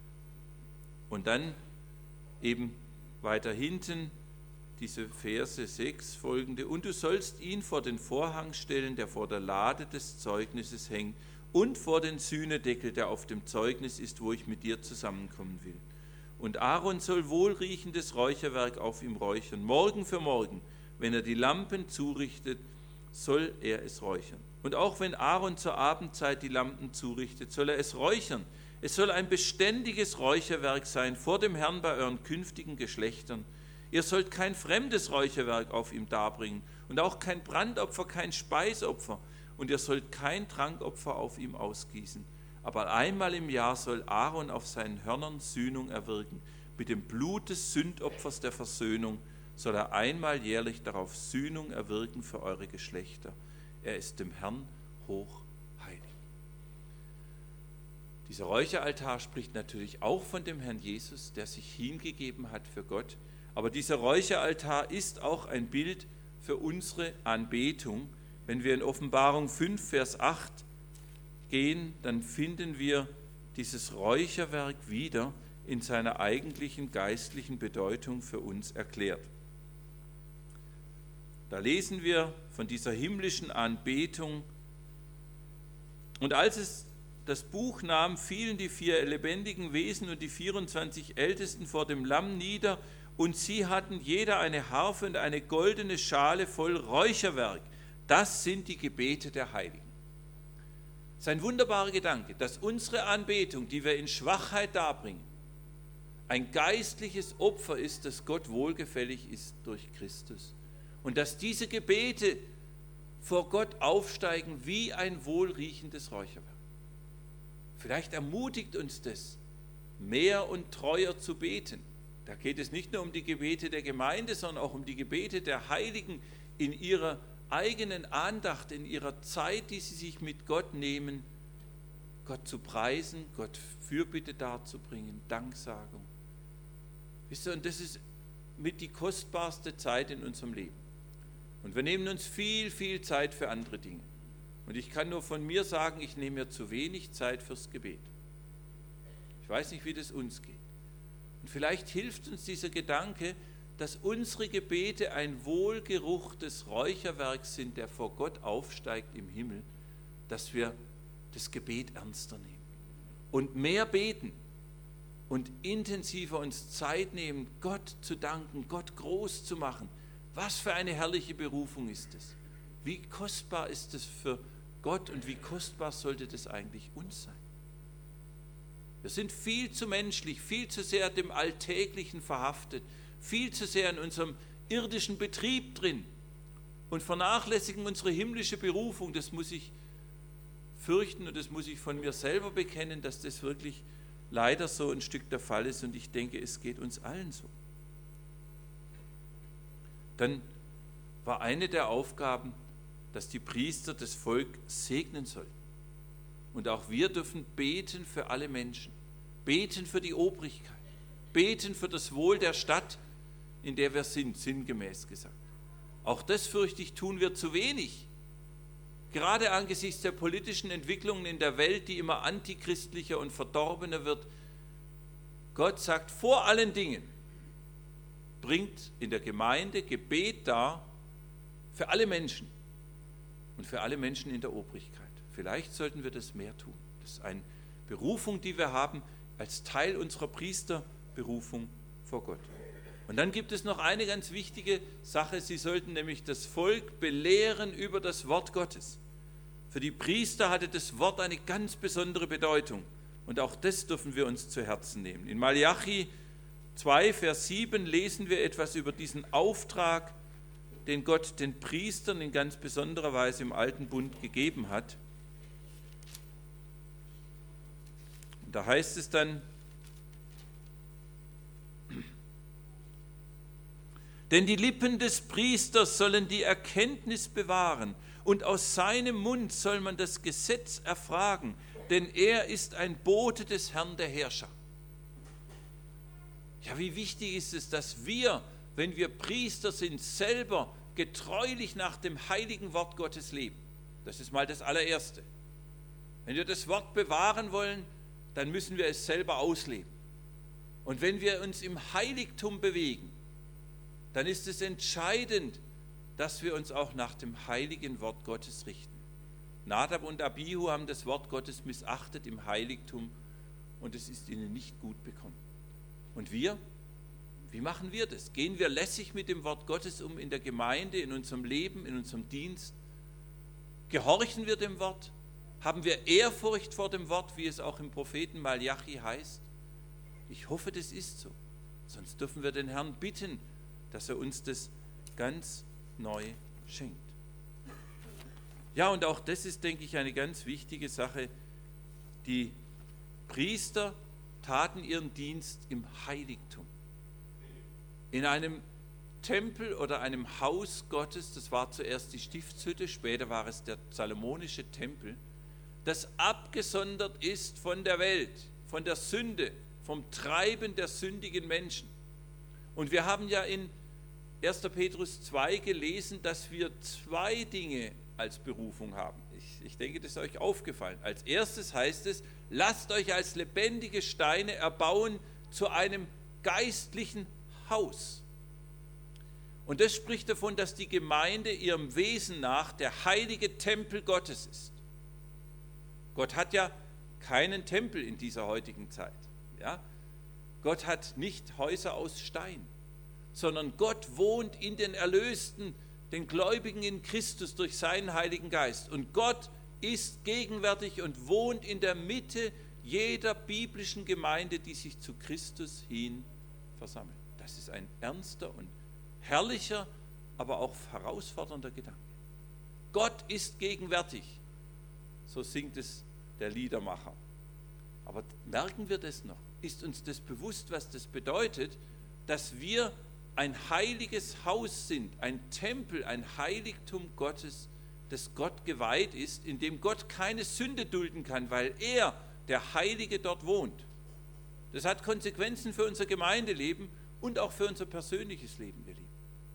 Und dann eben weiter hinten diese Verse sechs folgende, und du sollst ihn vor den Vorhang stellen, der vor der Lade des Zeugnisses hängt, und vor den Sühnedeckel, der auf dem Zeugnis ist, wo ich mit dir zusammenkommen will. Und Aaron soll wohlriechendes Räucherwerk auf ihm räuchern. Morgen für morgen, wenn er die Lampen zurichtet, soll er es räuchern. Und auch wenn Aaron zur Abendzeit die Lampen zurichtet, soll er es räuchern. Es soll ein beständiges Räucherwerk sein vor dem Herrn bei euren künftigen Geschlechtern. Ihr sollt kein fremdes Räucherwerk auf ihm darbringen und auch kein Brandopfer, kein Speisopfer. Und ihr sollt kein Trankopfer auf ihm ausgießen. Aber einmal im Jahr soll Aaron auf seinen Hörnern Sühnung erwirken. Mit dem Blut des Sündopfers der Versöhnung soll er einmal jährlich darauf Sühnung erwirken für eure Geschlechter. Er ist dem Herrn hochheilig. Dieser Räucheraltar spricht natürlich auch von dem Herrn Jesus, der sich hingegeben hat für Gott. Aber dieser Räucheraltar ist auch ein Bild für unsere Anbetung. Wenn wir in Offenbarung fünf, Vers acht gehen, dann finden wir dieses Räucherwerk wieder in seiner eigentlichen geistlichen Bedeutung für uns erklärt. Da lesen wir von dieser himmlischen Anbetung. Und als es das Buch nahm, fielen die vier lebendigen Wesen und die vierundzwanzig Ältesten vor dem Lamm nieder, und sie hatten jeder eine Harfe und eine goldene Schale voll Räucherwerk. Das sind die Gebete der Heiligen. Es ist ein wunderbarer Gedanke, dass unsere Anbetung, die wir in Schwachheit darbringen, ein geistliches Opfer ist, das Gott wohlgefällig ist durch Christus. Und dass diese Gebete vor Gott aufsteigen wie ein wohlriechendes Räucherwerk. Vielleicht ermutigt uns das, mehr und treuer zu beten, Da geht es nicht nur um die Gebete der Gemeinde, sondern auch um die Gebete der Heiligen in ihrer eigenen Andacht, in ihrer Zeit, die sie sich mit Gott nehmen, Gott zu preisen, Gott Fürbitte darzubringen, Danksagung. Wisst ihr, und das ist mit die kostbarste Zeit in unserem Leben. Und wir nehmen uns viel, viel Zeit für andere Dinge. Und ich kann nur von mir sagen, ich nehme mir zu wenig Zeit fürs Gebet. Ich weiß nicht, wie das uns geht. Und vielleicht hilft uns dieser Gedanke, dass unsere Gebete ein Wohlgeruch des Räucherwerks sind, der vor Gott aufsteigt im Himmel, dass wir das Gebet ernster nehmen und mehr beten und intensiver uns Zeit nehmen, Gott zu danken, Gott groß zu machen. Was für eine herrliche Berufung ist es? Wie kostbar ist es für Gott und wie kostbar sollte das eigentlich uns sein? Wir sind viel zu menschlich, viel zu sehr dem Alltäglichen verhaftet, viel zu sehr in unserem irdischen Betrieb drin und vernachlässigen unsere himmlische Berufung. Das muss ich fürchten und das muss ich von mir selber bekennen, dass das wirklich leider so ein Stück der Fall ist und ich denke, es geht uns allen so. Dann war eine der Aufgaben, dass die Priester das Volk segnen sollten. Und auch wir dürfen beten für alle Menschen, beten für die Obrigkeit, beten für das Wohl der Stadt, in der wir sind, sinngemäß gesagt. Auch das, fürchte ich, tun wir zu wenig. Gerade angesichts der politischen Entwicklungen in der Welt, die immer antichristlicher und verdorbener wird. Gott sagt vor allen Dingen, bringt in der Gemeinde Gebet dar für alle Menschen und für alle Menschen in der Obrigkeit. Vielleicht sollten wir das mehr tun. Das ist eine Berufung, die wir haben als Teil unserer Priesterberufung vor Gott. Und dann gibt es noch eine ganz wichtige Sache. Sie sollten nämlich das Volk belehren über das Wort Gottes. Für die Priester hatte das Wort eine ganz besondere Bedeutung. Und auch das dürfen wir uns zu Herzen nehmen. In Malachi zwei, Vers sieben lesen wir etwas über diesen Auftrag, den Gott den Priestern in ganz besonderer Weise im Alten Bund gegeben hat. Und da heißt es dann, denn die Lippen des Priesters sollen die Erkenntnis bewahren und aus seinem Mund soll man das Gesetz erfragen, denn er ist ein Bote des Herrn der Herrscher. Ja, wie wichtig ist es, dass wir, wenn wir Priester sind, selber getreulich nach dem heiligen Wort Gottes leben. Das ist mal das allererste. Wenn wir das Wort bewahren wollen, dann müssen wir es selber ausleben. Und wenn wir uns im Heiligtum bewegen, dann ist es entscheidend, dass wir uns auch nach dem heiligen Wort Gottes richten. Nadab und Abihu haben das Wort Gottes missachtet im Heiligtum und es ist ihnen nicht gut bekommen. Und wir? Wie machen wir das? Gehen wir lässig mit dem Wort Gottes um in der Gemeinde, in unserem Leben, in unserem Dienst? Gehorchen wir dem Wort? Haben wir Ehrfurcht vor dem Wort, wie es auch im Propheten Malachi heißt? Ich hoffe, das ist so. Sonst dürfen wir den Herrn bitten, dass er uns das ganz neu schenkt. Ja, und auch das ist, denke ich, eine ganz wichtige Sache. Die Priester taten ihren Dienst im Heiligtum. In einem Tempel oder einem Haus Gottes, das war zuerst die Stiftshütte, später war es der salomonische Tempel, das abgesondert ist von der Welt, von der Sünde, vom Treiben der sündigen Menschen. Und wir haben ja in erster Petrus zwei gelesen, dass wir zwei Dinge als Berufung haben. Ich, ich denke, das ist euch aufgefallen. Als erstes heißt es, lasst euch als lebendige Steine erbauen zu einem geistlichen Haus. Und das spricht davon, dass die Gemeinde ihrem Wesen nach der heilige Tempel Gottes ist. Gott hat ja keinen Tempel in dieser heutigen Zeit. Ja? Gott hat nicht Häuser aus Stein, sondern Gott wohnt in den Erlösten, den Gläubigen in Christus durch seinen Heiligen Geist. Und Gott ist gegenwärtig und wohnt in der Mitte jeder biblischen Gemeinde, die sich zu Christus hin versammelt. Das ist ein ernster und herrlicher, aber auch herausfordernder Gedanke. Gott ist gegenwärtig. So singt es der Liedermacher. Aber merken wir das noch? Ist uns das bewusst, was das bedeutet, dass wir ein heiliges Haus sind, ein Tempel, ein Heiligtum Gottes, das Gott geweiht ist, in dem Gott keine Sünde dulden kann, weil er, der Heilige, dort wohnt. Das hat Konsequenzen für unser Gemeindeleben und auch für unser persönliches Leben, ihr Lieben.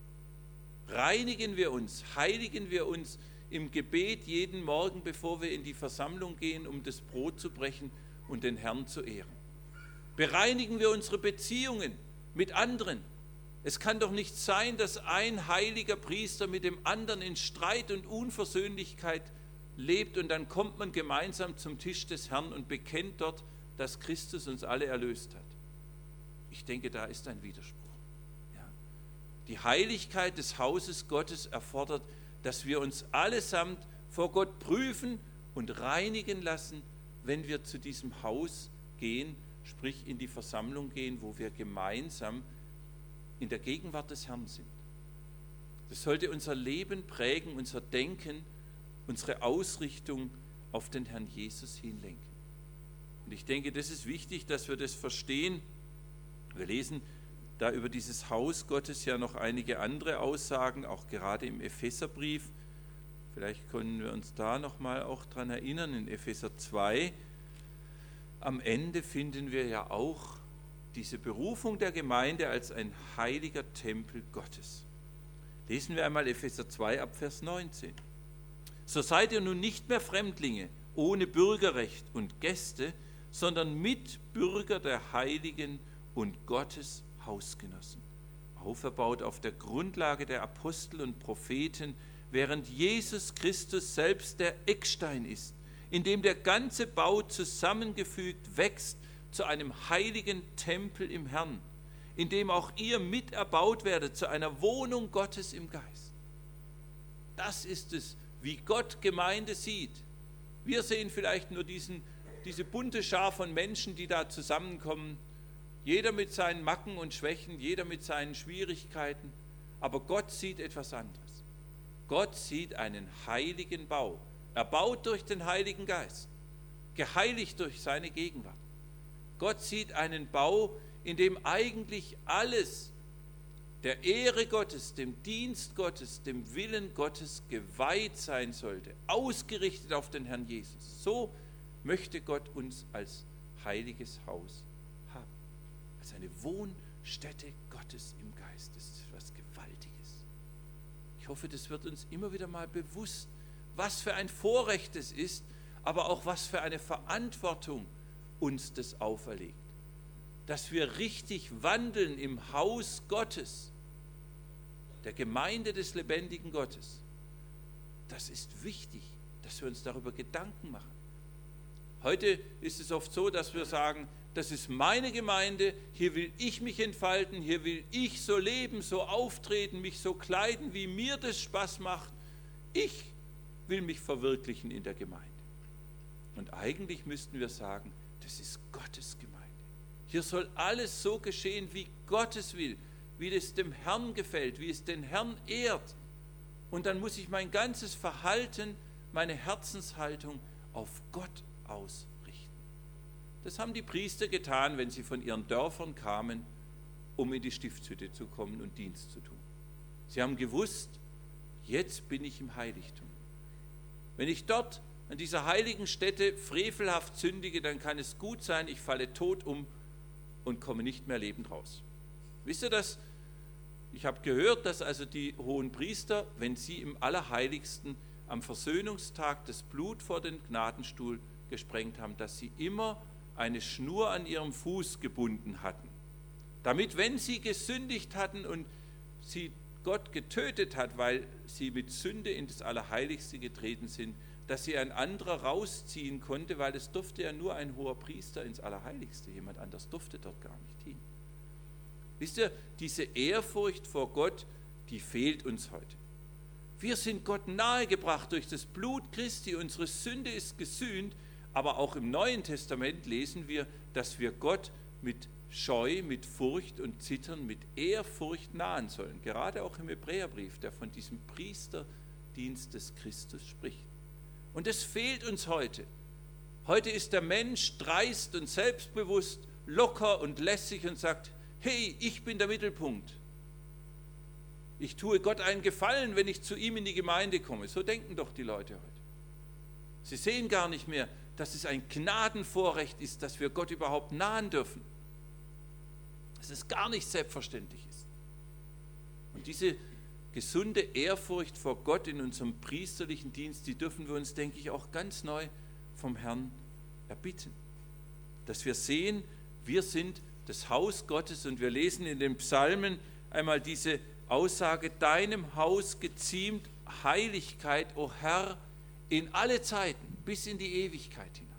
Reinigen wir uns, heiligen wir uns im Gebet jeden Morgen, bevor wir in die Versammlung gehen, um das Brot zu brechen und den Herrn zu ehren. Bereinigen wir unsere Beziehungen mit anderen. Es kann doch nicht sein, dass ein heiliger Priester mit dem anderen in Streit und Unversöhnlichkeit lebt und dann kommt man gemeinsam zum Tisch des Herrn und bekennt dort, dass Christus uns alle erlöst hat. Ich denke, da ist ein Widerspruch. Ja. Die Heiligkeit des Hauses Gottes erfordert, dass wir uns allesamt vor Gott prüfen und reinigen lassen, wenn wir zu diesem Haus gehen, sprich in die Versammlung gehen, wo wir gemeinsam in der Gegenwart des Herrn sind. Das sollte unser Leben prägen, unser Denken, unsere Ausrichtung auf den Herrn Jesus hinlenken. Und ich denke, das ist wichtig, dass wir das verstehen. Wir lesen da über dieses Haus Gottes ja noch einige andere Aussagen, auch gerade im Epheserbrief. Vielleicht können wir uns da nochmal auch dran erinnern, in Epheser zwei. Am Ende finden wir ja auch diese Berufung der Gemeinde als ein heiliger Tempel Gottes. Lesen wir einmal Epheser zwei ab Vers neunzehn. So seid ihr nun nicht mehr Fremdlinge, ohne Bürgerrecht und Gäste, sondern Mitbürger der Heiligen und Gottes Hausgenossen, auferbaut auf der Grundlage der Apostel und Propheten, während Jesus Christus selbst der Eckstein ist, in dem der ganze Bau zusammengefügt wächst zu einem heiligen Tempel im Herrn, in dem auch ihr miterbaut werdet zu einer Wohnung Gottes im Geist. Das ist es, wie Gott Gemeinde sieht. Wir sehen vielleicht nur diesen, diese bunte Schar von Menschen, die da zusammenkommen, jeder mit seinen Macken und Schwächen, jeder mit seinen Schwierigkeiten, aber Gott sieht etwas anderes. Gott sieht einen heiligen Bau, erbaut durch den Heiligen Geist, geheiligt durch seine Gegenwart. Gott sieht einen Bau, in dem eigentlich alles der Ehre Gottes, dem Dienst Gottes, dem Willen Gottes geweiht sein sollte, ausgerichtet auf den Herrn Jesus. So möchte Gott uns als heiliges Haus haben, als eine Wohnstätte Gottes im Geist. Das ist etwas Gewaltiges. Ich hoffe, das wird uns immer wieder mal bewusst, was für ein Vorrecht es ist, aber auch was für eine Verantwortung uns das auferlegt. Dass wir richtig wandeln im Haus Gottes, der Gemeinde des lebendigen Gottes. Das ist wichtig, dass wir uns darüber Gedanken machen. Heute ist es oft so, dass wir sagen, das ist meine Gemeinde, hier will ich mich entfalten, hier will ich so leben, so auftreten, mich so kleiden, wie mir das Spaß macht. Ich will mich verwirklichen in der Gemeinde. Und eigentlich müssten wir sagen, das ist Gottes Gemeinde. Hier soll alles so geschehen, wie Gott es will, wie es dem Herrn gefällt, wie es den Herrn ehrt. Und dann muss ich mein ganzes Verhalten, meine Herzenshaltung auf Gott ausrichten. Das haben die Priester getan, wenn sie von ihren Dörfern kamen, um in die Stiftshütte zu kommen und Dienst zu tun. Sie haben gewusst, jetzt bin ich im Heiligtum. Wenn ich dort an dieser heiligen Stätte frevelhaft sündige, dann kann es gut sein, ich falle tot um und komme nicht mehr lebend raus. Wisst ihr das? Ich habe gehört, dass also die hohen Priester, wenn sie im Allerheiligsten am Versöhnungstag das Blut vor den Gnadenstuhl gesprengt haben, dass sie immer eine Schnur an ihrem Fuß gebunden hatten, damit, wenn sie gesündigt hatten und sie Gott getötet hat, weil sie mit Sünde in das Allerheiligste getreten sind, dass sie ein anderer rausziehen konnte, weil es durfte ja nur ein hoher Priester ins Allerheiligste, jemand anders durfte dort gar nicht hin. Wisst ihr, diese Ehrfurcht vor Gott, die fehlt uns heute. Wir sind Gott nahegebracht durch das Blut Christi, unsere Sünde ist gesühnt, aber auch im Neuen Testament lesen wir, dass wir Gott mit Scheu, mit Furcht und Zittern, mit Ehrfurcht nahen sollen. Gerade auch im Hebräerbrief, der von diesem Priesterdienst des Christus spricht. Und es fehlt uns heute. Heute ist der Mensch dreist und selbstbewusst, locker und lässig und sagt, Hey, ich bin der Mittelpunkt. Ich tue Gott einen Gefallen, wenn ich zu ihm in die Gemeinde komme. So denken doch die Leute heute. Sie sehen gar nicht mehr, dass es ein Gnadenvorrecht ist, dass wir Gott überhaupt nahen dürfen. Dass es gar nicht selbstverständlich ist. Und diese gesunde Ehrfurcht vor Gott in unserem priesterlichen Dienst, die dürfen wir uns, denke ich, auch ganz neu vom Herrn erbitten. Dass wir sehen, wir sind das Haus Gottes und wir lesen in den Psalmen einmal diese Aussage, deinem Haus geziemt Heiligkeit, o Herr, in alle Zeiten, bis in die Ewigkeit hinein.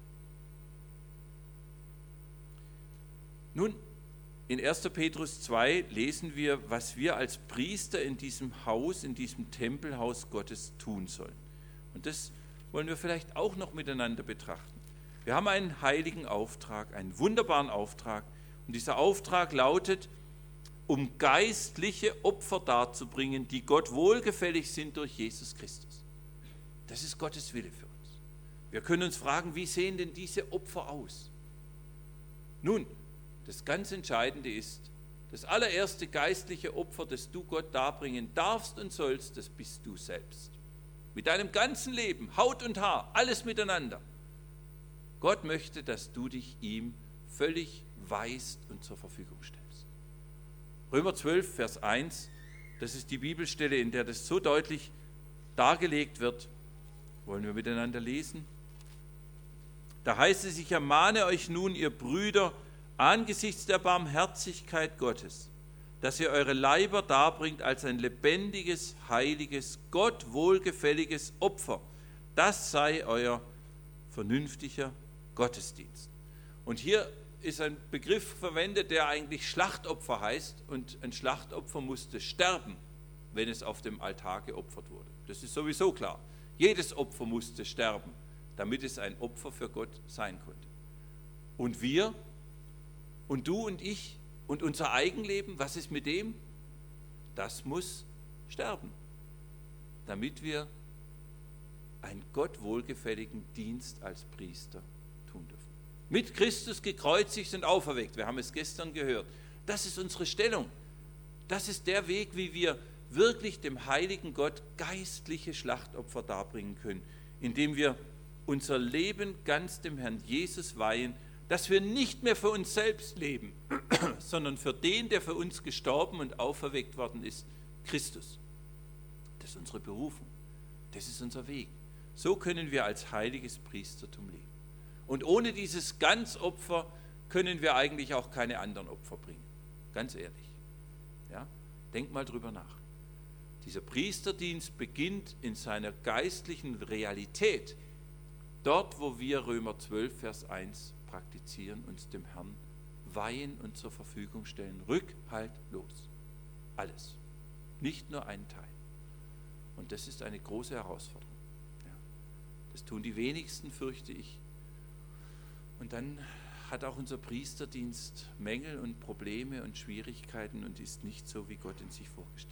Nun, in erster Petrus zwei lesen wir, was wir als Priester in diesem Haus, in diesem Tempelhaus Gottes tun sollen. Und das wollen wir vielleicht auch noch miteinander betrachten. Wir haben einen heiligen Auftrag, einen wunderbaren Auftrag. Und dieser Auftrag lautet, um geistliche Opfer darzubringen, die Gott wohlgefällig sind durch Jesus Christus. Das ist Gottes Wille für uns. Wir können uns fragen, wie sehen denn diese Opfer aus? Nun, das ganz Entscheidende ist, das allererste geistliche Opfer, das du Gott darbringen darfst und sollst, das bist du selbst. Mit deinem ganzen Leben, Haut und Haar, alles miteinander. Gott möchte, dass du dich ihm völlig weißt und zur Verfügung stellst. Römer zwölf, Vers eins, das ist die Bibelstelle, in der das so deutlich dargelegt wird. Wollen wir miteinander lesen? Da heißt es, ich ermahne euch nun, ihr Brüder, angesichts der Barmherzigkeit Gottes, dass ihr eure Leiber darbringt als ein lebendiges, heiliges, Gott wohlgefälliges Opfer. Das sei euer vernünftiger Gottesdienst. Und hier ist ein Begriff verwendet, der eigentlich Schlachtopfer heißt, und ein Schlachtopfer musste sterben, wenn es auf dem Altar geopfert wurde. Das ist sowieso klar. Jedes Opfer musste sterben, damit es ein Opfer für Gott sein konnte. Und wir und du und ich und unser Eigenleben, was ist mit dem? Das muss sterben, damit wir einen Gott wohlgefälligen Dienst als Priester tun dürfen. Mit Christus gekreuzigt und auferweckt. Wir haben es gestern gehört. Das ist unsere Stellung. Das ist der Weg, wie wir wirklich dem heiligen Gott geistliche Schlachtopfer darbringen können, indem wir unser Leben ganz dem Herrn Jesus weihen, dass wir nicht mehr für uns selbst leben, sondern für den, der für uns gestorben und auferweckt worden ist, Christus. Das ist unsere Berufung. Das ist unser Weg. So können wir als heiliges Priestertum leben. Und ohne dieses Ganzopfer können wir eigentlich auch keine anderen Opfer bringen. Ganz ehrlich. Ja? Denk mal drüber nach. Dieser Priesterdienst beginnt in seiner geistlichen Realität, dort, wo wir Römer zwölf, Vers eins praktizieren, uns dem Herrn weihen und zur Verfügung stellen, rückhaltlos. Alles. Nicht nur ein Teil. Und das ist eine große Herausforderung. Ja. Das tun die wenigsten, fürchte ich. Und dann hat auch unser Priesterdienst Mängel und Probleme und Schwierigkeiten und ist nicht so, wie Gott ihn sich vorgestellt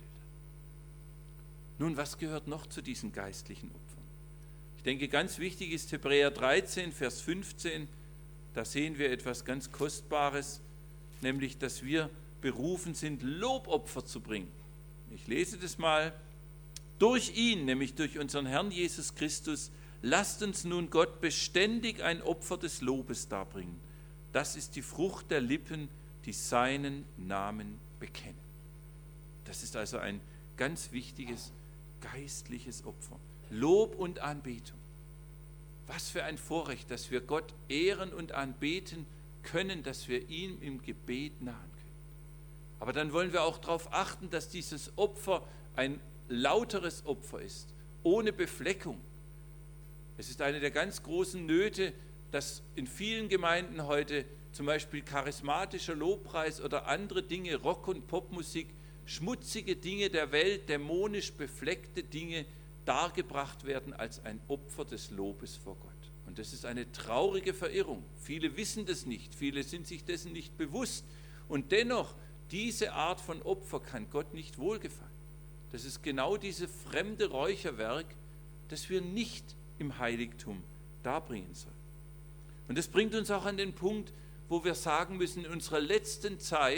hat. Nun, was gehört noch zu diesen geistlichen Opfern? Ich denke, ganz wichtig ist Hebräer dreizehn, Vers fünfzehn. Da sehen wir etwas ganz Kostbares, nämlich, dass wir berufen sind, Lobopfer zu bringen. Ich lese das mal. Durch ihn, nämlich durch unseren Herrn Jesus Christus, lasst uns nun Gott beständig ein Opfer des Lobes darbringen. Das ist die Frucht der Lippen, die seinen Namen bekennen. Das ist also ein ganz wichtiges geistliches Opfer. Lob und Anbetung. Was für ein Vorrecht, dass wir Gott ehren und anbeten können, dass wir ihm im Gebet nahen können. Aber dann wollen wir auch darauf achten, dass dieses Opfer ein lauteres Opfer ist, ohne Befleckung. Es ist eine der ganz großen Nöte, dass in vielen Gemeinden heute zum Beispiel charismatischer Lobpreis oder andere Dinge, Rock- und Popmusik, schmutzige Dinge der Welt, dämonisch befleckte Dinge dargebracht werden als ein Opfer des Lobes vor Gott. Und das ist eine traurige Verirrung. Viele wissen das nicht, viele sind sich dessen nicht bewusst. Und dennoch, diese Art von Opfer kann Gott nicht wohlgefallen. Das ist genau dieses fremde Räucherwerk, das wir nicht im Heiligtum darbringen sollen. Und das bringt uns auch an den Punkt, wo wir sagen müssen, in unserer letzten Zeit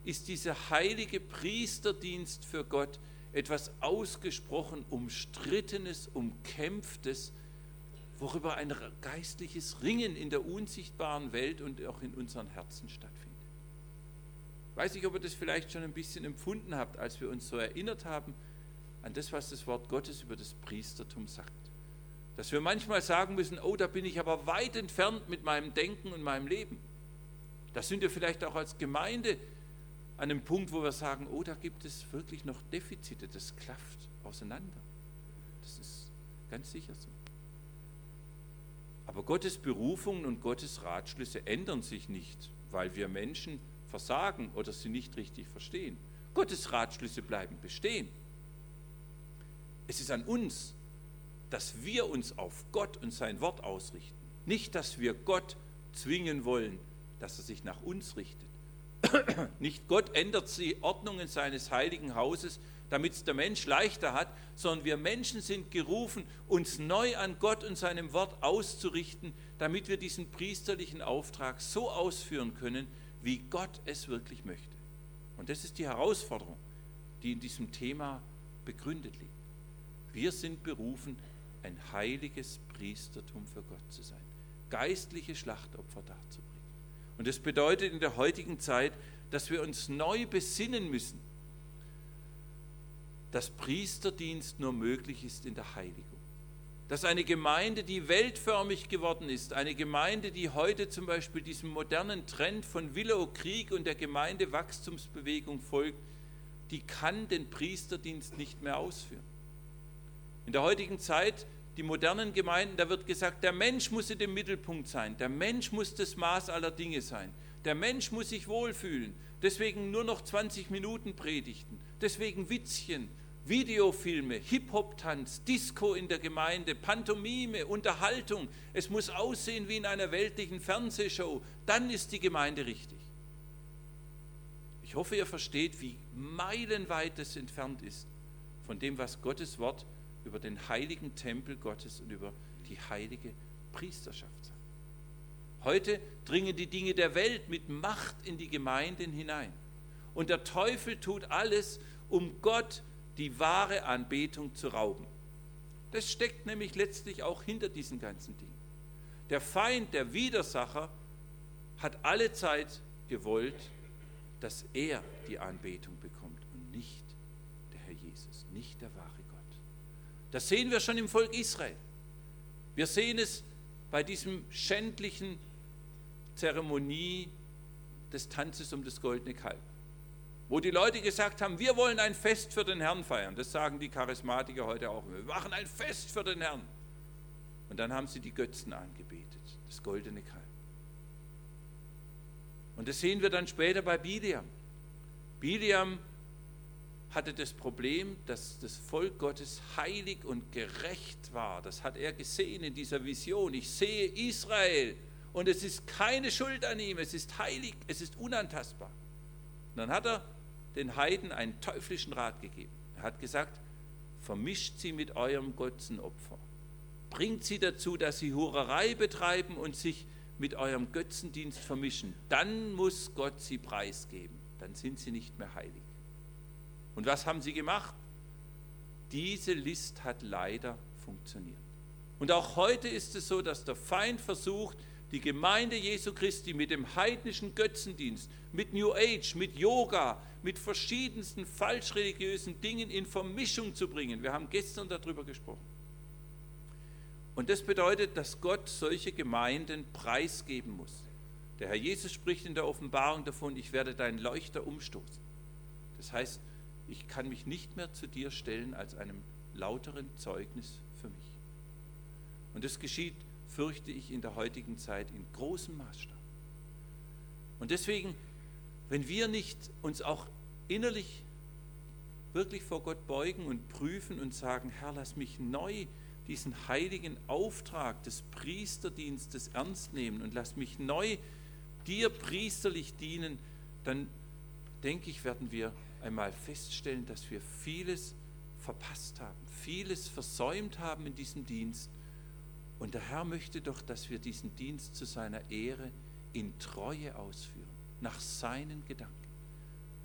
ist dieser heilige Priesterdienst für Gott etwas ausgesprochen Umstrittenes, Umkämpftes, worüber ein geistliches Ringen in der unsichtbaren Welt und auch in unseren Herzen stattfindet. Ich weiß nicht, ob ihr das vielleicht schon ein bisschen empfunden habt, als wir uns so erinnert haben an das, was das Wort Gottes über das Priestertum sagt. Dass wir manchmal sagen müssen, oh, da bin ich aber weit entfernt mit meinem Denken und meinem Leben. Da sind wir vielleicht auch als Gemeinde an einem Punkt, wo wir sagen, oh, da gibt es wirklich noch Defizite, das klafft auseinander. Das ist ganz sicher so. Aber Gottes Berufungen und Gottes Ratschlüsse ändern sich nicht, weil wir Menschen versagen oder sie nicht richtig verstehen. Gottes Ratschlüsse bleiben bestehen. Es ist an uns, dass wir uns auf Gott und sein Wort ausrichten. Nicht, dass wir Gott zwingen wollen, dass er sich nach uns richtet. Nicht Gott ändert die Ordnungen seines heiligen Hauses, damit es der Mensch leichter hat, sondern wir Menschen sind gerufen, uns neu an Gott und seinem Wort auszurichten, damit wir diesen priesterlichen Auftrag so ausführen können, wie Gott es wirklich möchte. Und das ist die Herausforderung, die in diesem Thema begründet liegt. Wir sind berufen, ein heiliges Priestertum für Gott zu sein, geistliche Schlachtopfer darzubringen. Und das bedeutet in der heutigen Zeit, dass wir uns neu besinnen müssen, dass Priesterdienst nur möglich ist in der Heiligung. Dass eine Gemeinde, die weltförmig geworden ist, eine Gemeinde, die heute zum Beispiel diesem modernen Trend von Willow Creek und der Gemeindewachstumsbewegung folgt, die kann den Priesterdienst nicht mehr ausführen. In der heutigen Zeit, die modernen Gemeinden, da wird gesagt, der Mensch muss in dem Mittelpunkt sein, der Mensch muss das Maß aller Dinge sein, der Mensch muss sich wohlfühlen, deswegen nur noch zwanzig Minuten Predigten, deswegen Witzchen, Videofilme, Hip-Hop-Tanz, Disco in der Gemeinde, Pantomime, Unterhaltung, es muss aussehen wie in einer weltlichen Fernsehshow, dann ist die Gemeinde richtig. Ich hoffe, ihr versteht, wie meilenweit es entfernt ist von dem, was Gottes Wort über den heiligen Tempel Gottes und über die heilige Priesterschaft sagt. Heute dringen die Dinge der Welt mit Macht in die Gemeinden hinein. Und der Teufel tut alles, um Gott die wahre Anbetung zu rauben. Das steckt nämlich letztlich auch hinter diesen ganzen Dingen. Der Feind, der Widersacher, hat alle Zeit gewollt, dass er die Anbetung bekommt und nicht der Herr Jesus, nicht der wahre Gott. Das sehen wir schon im Volk Israel. Wir sehen es bei diesem schändlichen Zeremonie des Tanzes um das goldene Kalb, wo die Leute gesagt haben, wir wollen ein Fest für den Herrn feiern. Das sagen die Charismatiker heute auch. Wir machen ein Fest für den Herrn. Und dann haben sie die Götzen angebetet, das goldene Kalb. Und das sehen wir dann später bei Bileam. Bileam hatte das Problem, dass das Volk Gottes heilig und gerecht war. Das hat er gesehen in dieser Vision. Ich sehe Israel und es ist keine Schuld an ihm. Es ist heilig, es ist unantastbar. Und dann hat er den Heiden einen teuflischen Rat gegeben. Er hat gesagt, vermischt sie mit eurem Götzenopfer. Bringt sie dazu, dass sie Hurerei betreiben und sich mit eurem Götzendienst vermischen. Dann muss Gott sie preisgeben. Dann sind sie nicht mehr heilig. Und was haben sie gemacht? Diese List hat leider funktioniert. Und auch heute ist es so, dass der Feind versucht, die Gemeinde Jesu Christi mit dem heidnischen Götzendienst, mit New Age, mit Yoga, mit verschiedensten falsch-religiösen Dingen in Vermischung zu bringen. Wir haben gestern darüber gesprochen. Und das bedeutet, dass Gott solche Gemeinden preisgeben muss. Der Herr Jesus spricht in der Offenbarung davon, ich werde deinen Leuchter umstoßen. Das heißt, ich kann mich nicht mehr zu dir stellen als einem lauteren Zeugnis für mich. Und das geschieht, fürchte ich, in der heutigen Zeit in großem Maßstab. Und deswegen, wenn wir nicht uns auch innerlich wirklich vor Gott beugen und prüfen und sagen, Herr, lass mich neu diesen heiligen Auftrag des Priesterdienstes ernst nehmen und lass mich neu dir priesterlich dienen, dann denke ich, werden wir einmal feststellen, dass wir vieles verpasst haben, vieles versäumt haben in diesem Dienst. Und der Herr möchte doch, dass wir diesen Dienst zu seiner Ehre in Treue ausführen, nach seinen Gedanken.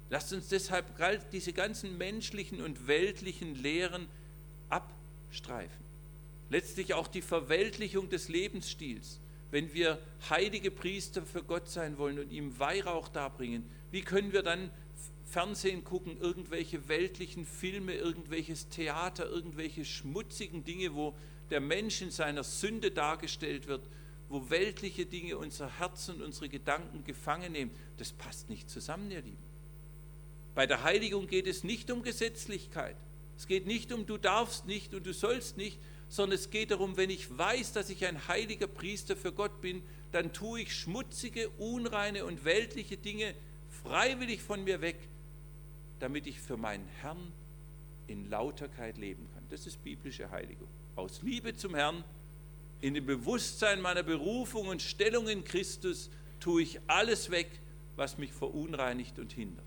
Lasst uns deshalb diese ganzen menschlichen und weltlichen Lehren abstreifen. Letztlich auch die Verweltlichung des Lebensstils. Wenn wir heilige Priester für Gott sein wollen und ihm Weihrauch darbringen, wie können wir dann Fernsehen gucken, irgendwelche weltlichen Filme, irgendwelches Theater, irgendwelche schmutzigen Dinge, wo der Mensch in seiner Sünde dargestellt wird, wo weltliche Dinge unser Herz und unsere Gedanken gefangen nehmen. Das passt nicht zusammen, ihr Lieben. Bei der Heiligung geht es nicht um Gesetzlichkeit. Es geht nicht um, du darfst nicht und du sollst nicht, sondern es geht darum, wenn ich weiß, dass ich ein heiliger Priester für Gott bin, dann tue ich schmutzige, unreine und weltliche Dinge freiwillig von mir weg, damit ich für meinen Herrn in Lauterkeit leben kann. Das ist biblische Heiligung. Aus Liebe zum Herrn, in dem Bewusstsein meiner Berufung und Stellung in Christus, tue ich alles weg, was mich verunreinigt und hindert.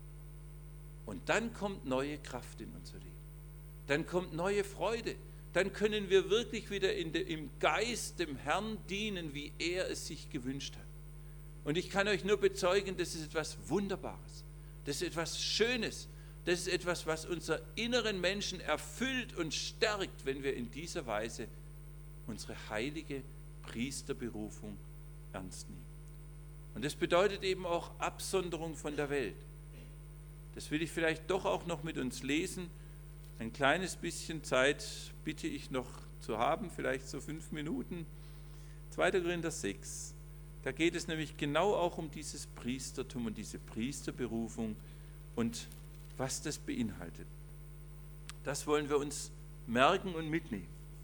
Und dann kommt neue Kraft in unser Leben. Dann kommt neue Freude. Dann können wir wirklich wieder in de, im Geist dem Herrn dienen, wie er es sich gewünscht hat. Und ich kann euch nur bezeugen, das ist etwas Wunderbares. Das ist etwas Schönes. Das ist etwas, was unser inneren Menschen erfüllt und stärkt, wenn wir in dieser Weise unsere heilige Priesterberufung ernst nehmen. Und das bedeutet eben auch Absonderung von der Welt. Das will ich vielleicht doch auch noch mit uns lesen. Ein kleines bisschen Zeit bitte ich noch zu haben, vielleicht so fünf Minuten. zweiter Korinther sechs. Da geht es nämlich genau auch um dieses Priestertum und diese Priesterberufung und was das beinhaltet. Das wollen wir uns merken und mitnehmen.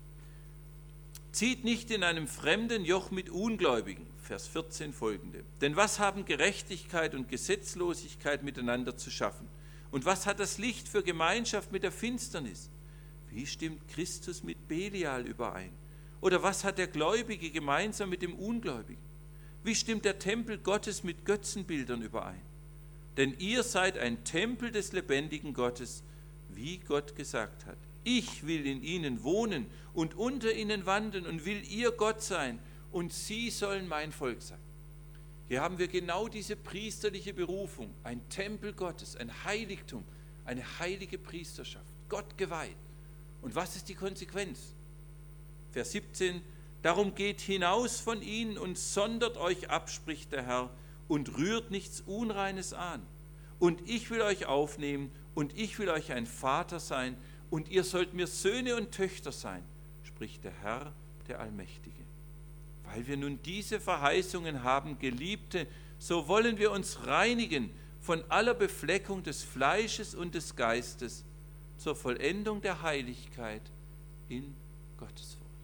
Zieht nicht in einem fremden Joch mit Ungläubigen, Vers vierzehn folgende. Denn was haben Gerechtigkeit und Gesetzlosigkeit miteinander zu schaffen? Und was hat das Licht für Gemeinschaft mit der Finsternis? Wie stimmt Christus mit Belial überein? Oder was hat der Gläubige gemeinsam mit dem Ungläubigen? Wie stimmt der Tempel Gottes mit Götzenbildern überein? Denn ihr seid ein Tempel des lebendigen Gottes, wie Gott gesagt hat. Ich will in ihnen wohnen und unter ihnen wandeln und will ihr Gott sein und sie sollen mein Volk sein. Hier haben wir genau diese priesterliche Berufung, ein Tempel Gottes, ein Heiligtum, eine heilige Priesterschaft, Gott geweiht. Und was ist die Konsequenz? Vers siebzehn, darum geht hinaus von ihnen und sondert euch ab, spricht der Herr, und rührt nichts Unreines an. Und ich will euch aufnehmen und ich will euch ein Vater sein und ihr sollt mir Söhne und Töchter sein, spricht der Herr, der Allmächtige. Weil wir nun diese Verheißungen haben, Geliebte, so wollen wir uns reinigen von aller Befleckung des Fleisches und des Geistes zur Vollendung der Heiligkeit in Gottes Wort.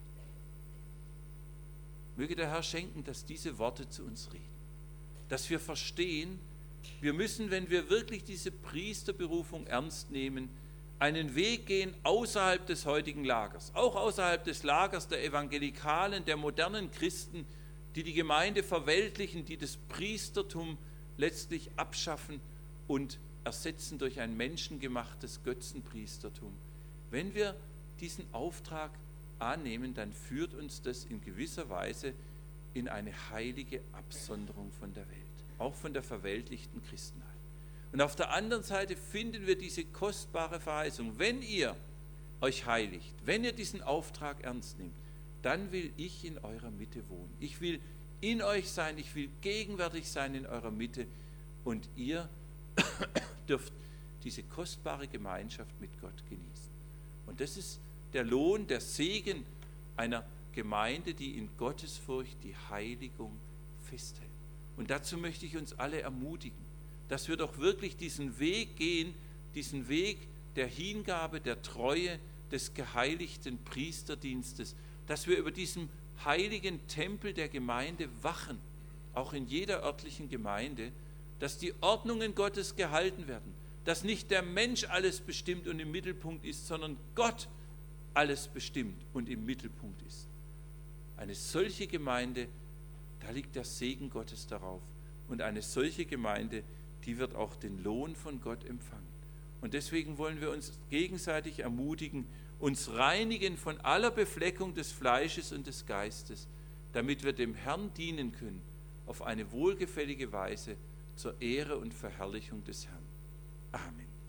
Möge der Herr schenken, dass diese Worte zu uns reden, dass wir verstehen, wir müssen, wenn wir wirklich diese Priesterberufung ernst nehmen, einen Weg gehen außerhalb des heutigen Lagers, auch außerhalb des Lagers der Evangelikalen, der modernen Christen, die die Gemeinde verweltlichen, die das Priestertum letztlich abschaffen und ersetzen durch ein menschengemachtes Götzenpriestertum. Wenn wir diesen Auftrag annehmen, dann führt uns das in gewisser Weise in eine heilige Absonderung von der Welt, auch von der verweltlichten Christenheit. Und auf der anderen Seite finden wir diese kostbare Verheißung, wenn ihr euch heiligt, wenn ihr diesen Auftrag ernst nehmt, dann will ich in eurer Mitte wohnen. Ich will in euch sein, ich will gegenwärtig sein in eurer Mitte und ihr dürft diese kostbare Gemeinschaft mit Gott genießen. Und das ist der Lohn, der Segen einer Gemeinde, die in Gottesfurcht die Heiligung festhält. Und dazu möchte ich uns alle ermutigen, dass wir doch wirklich diesen Weg gehen, diesen Weg der Hingabe, der Treue, des geheiligten Priesterdienstes, dass wir über diesen heiligen Tempel der Gemeinde wachen, auch in jeder örtlichen Gemeinde, dass die Ordnungen Gottes gehalten werden, dass nicht der Mensch alles bestimmt und im Mittelpunkt ist, sondern Gott alles bestimmt und im Mittelpunkt ist. Eine solche Gemeinde, da liegt der Segen Gottes darauf. Und eine solche Gemeinde, die wird auch den Lohn von Gott empfangen. Und deswegen wollen wir uns gegenseitig ermutigen, uns reinigen von aller Befleckung des Fleisches und des Geistes, damit wir dem Herrn dienen können, auf eine wohlgefällige Weise zur Ehre und Verherrlichung des Herrn. Amen.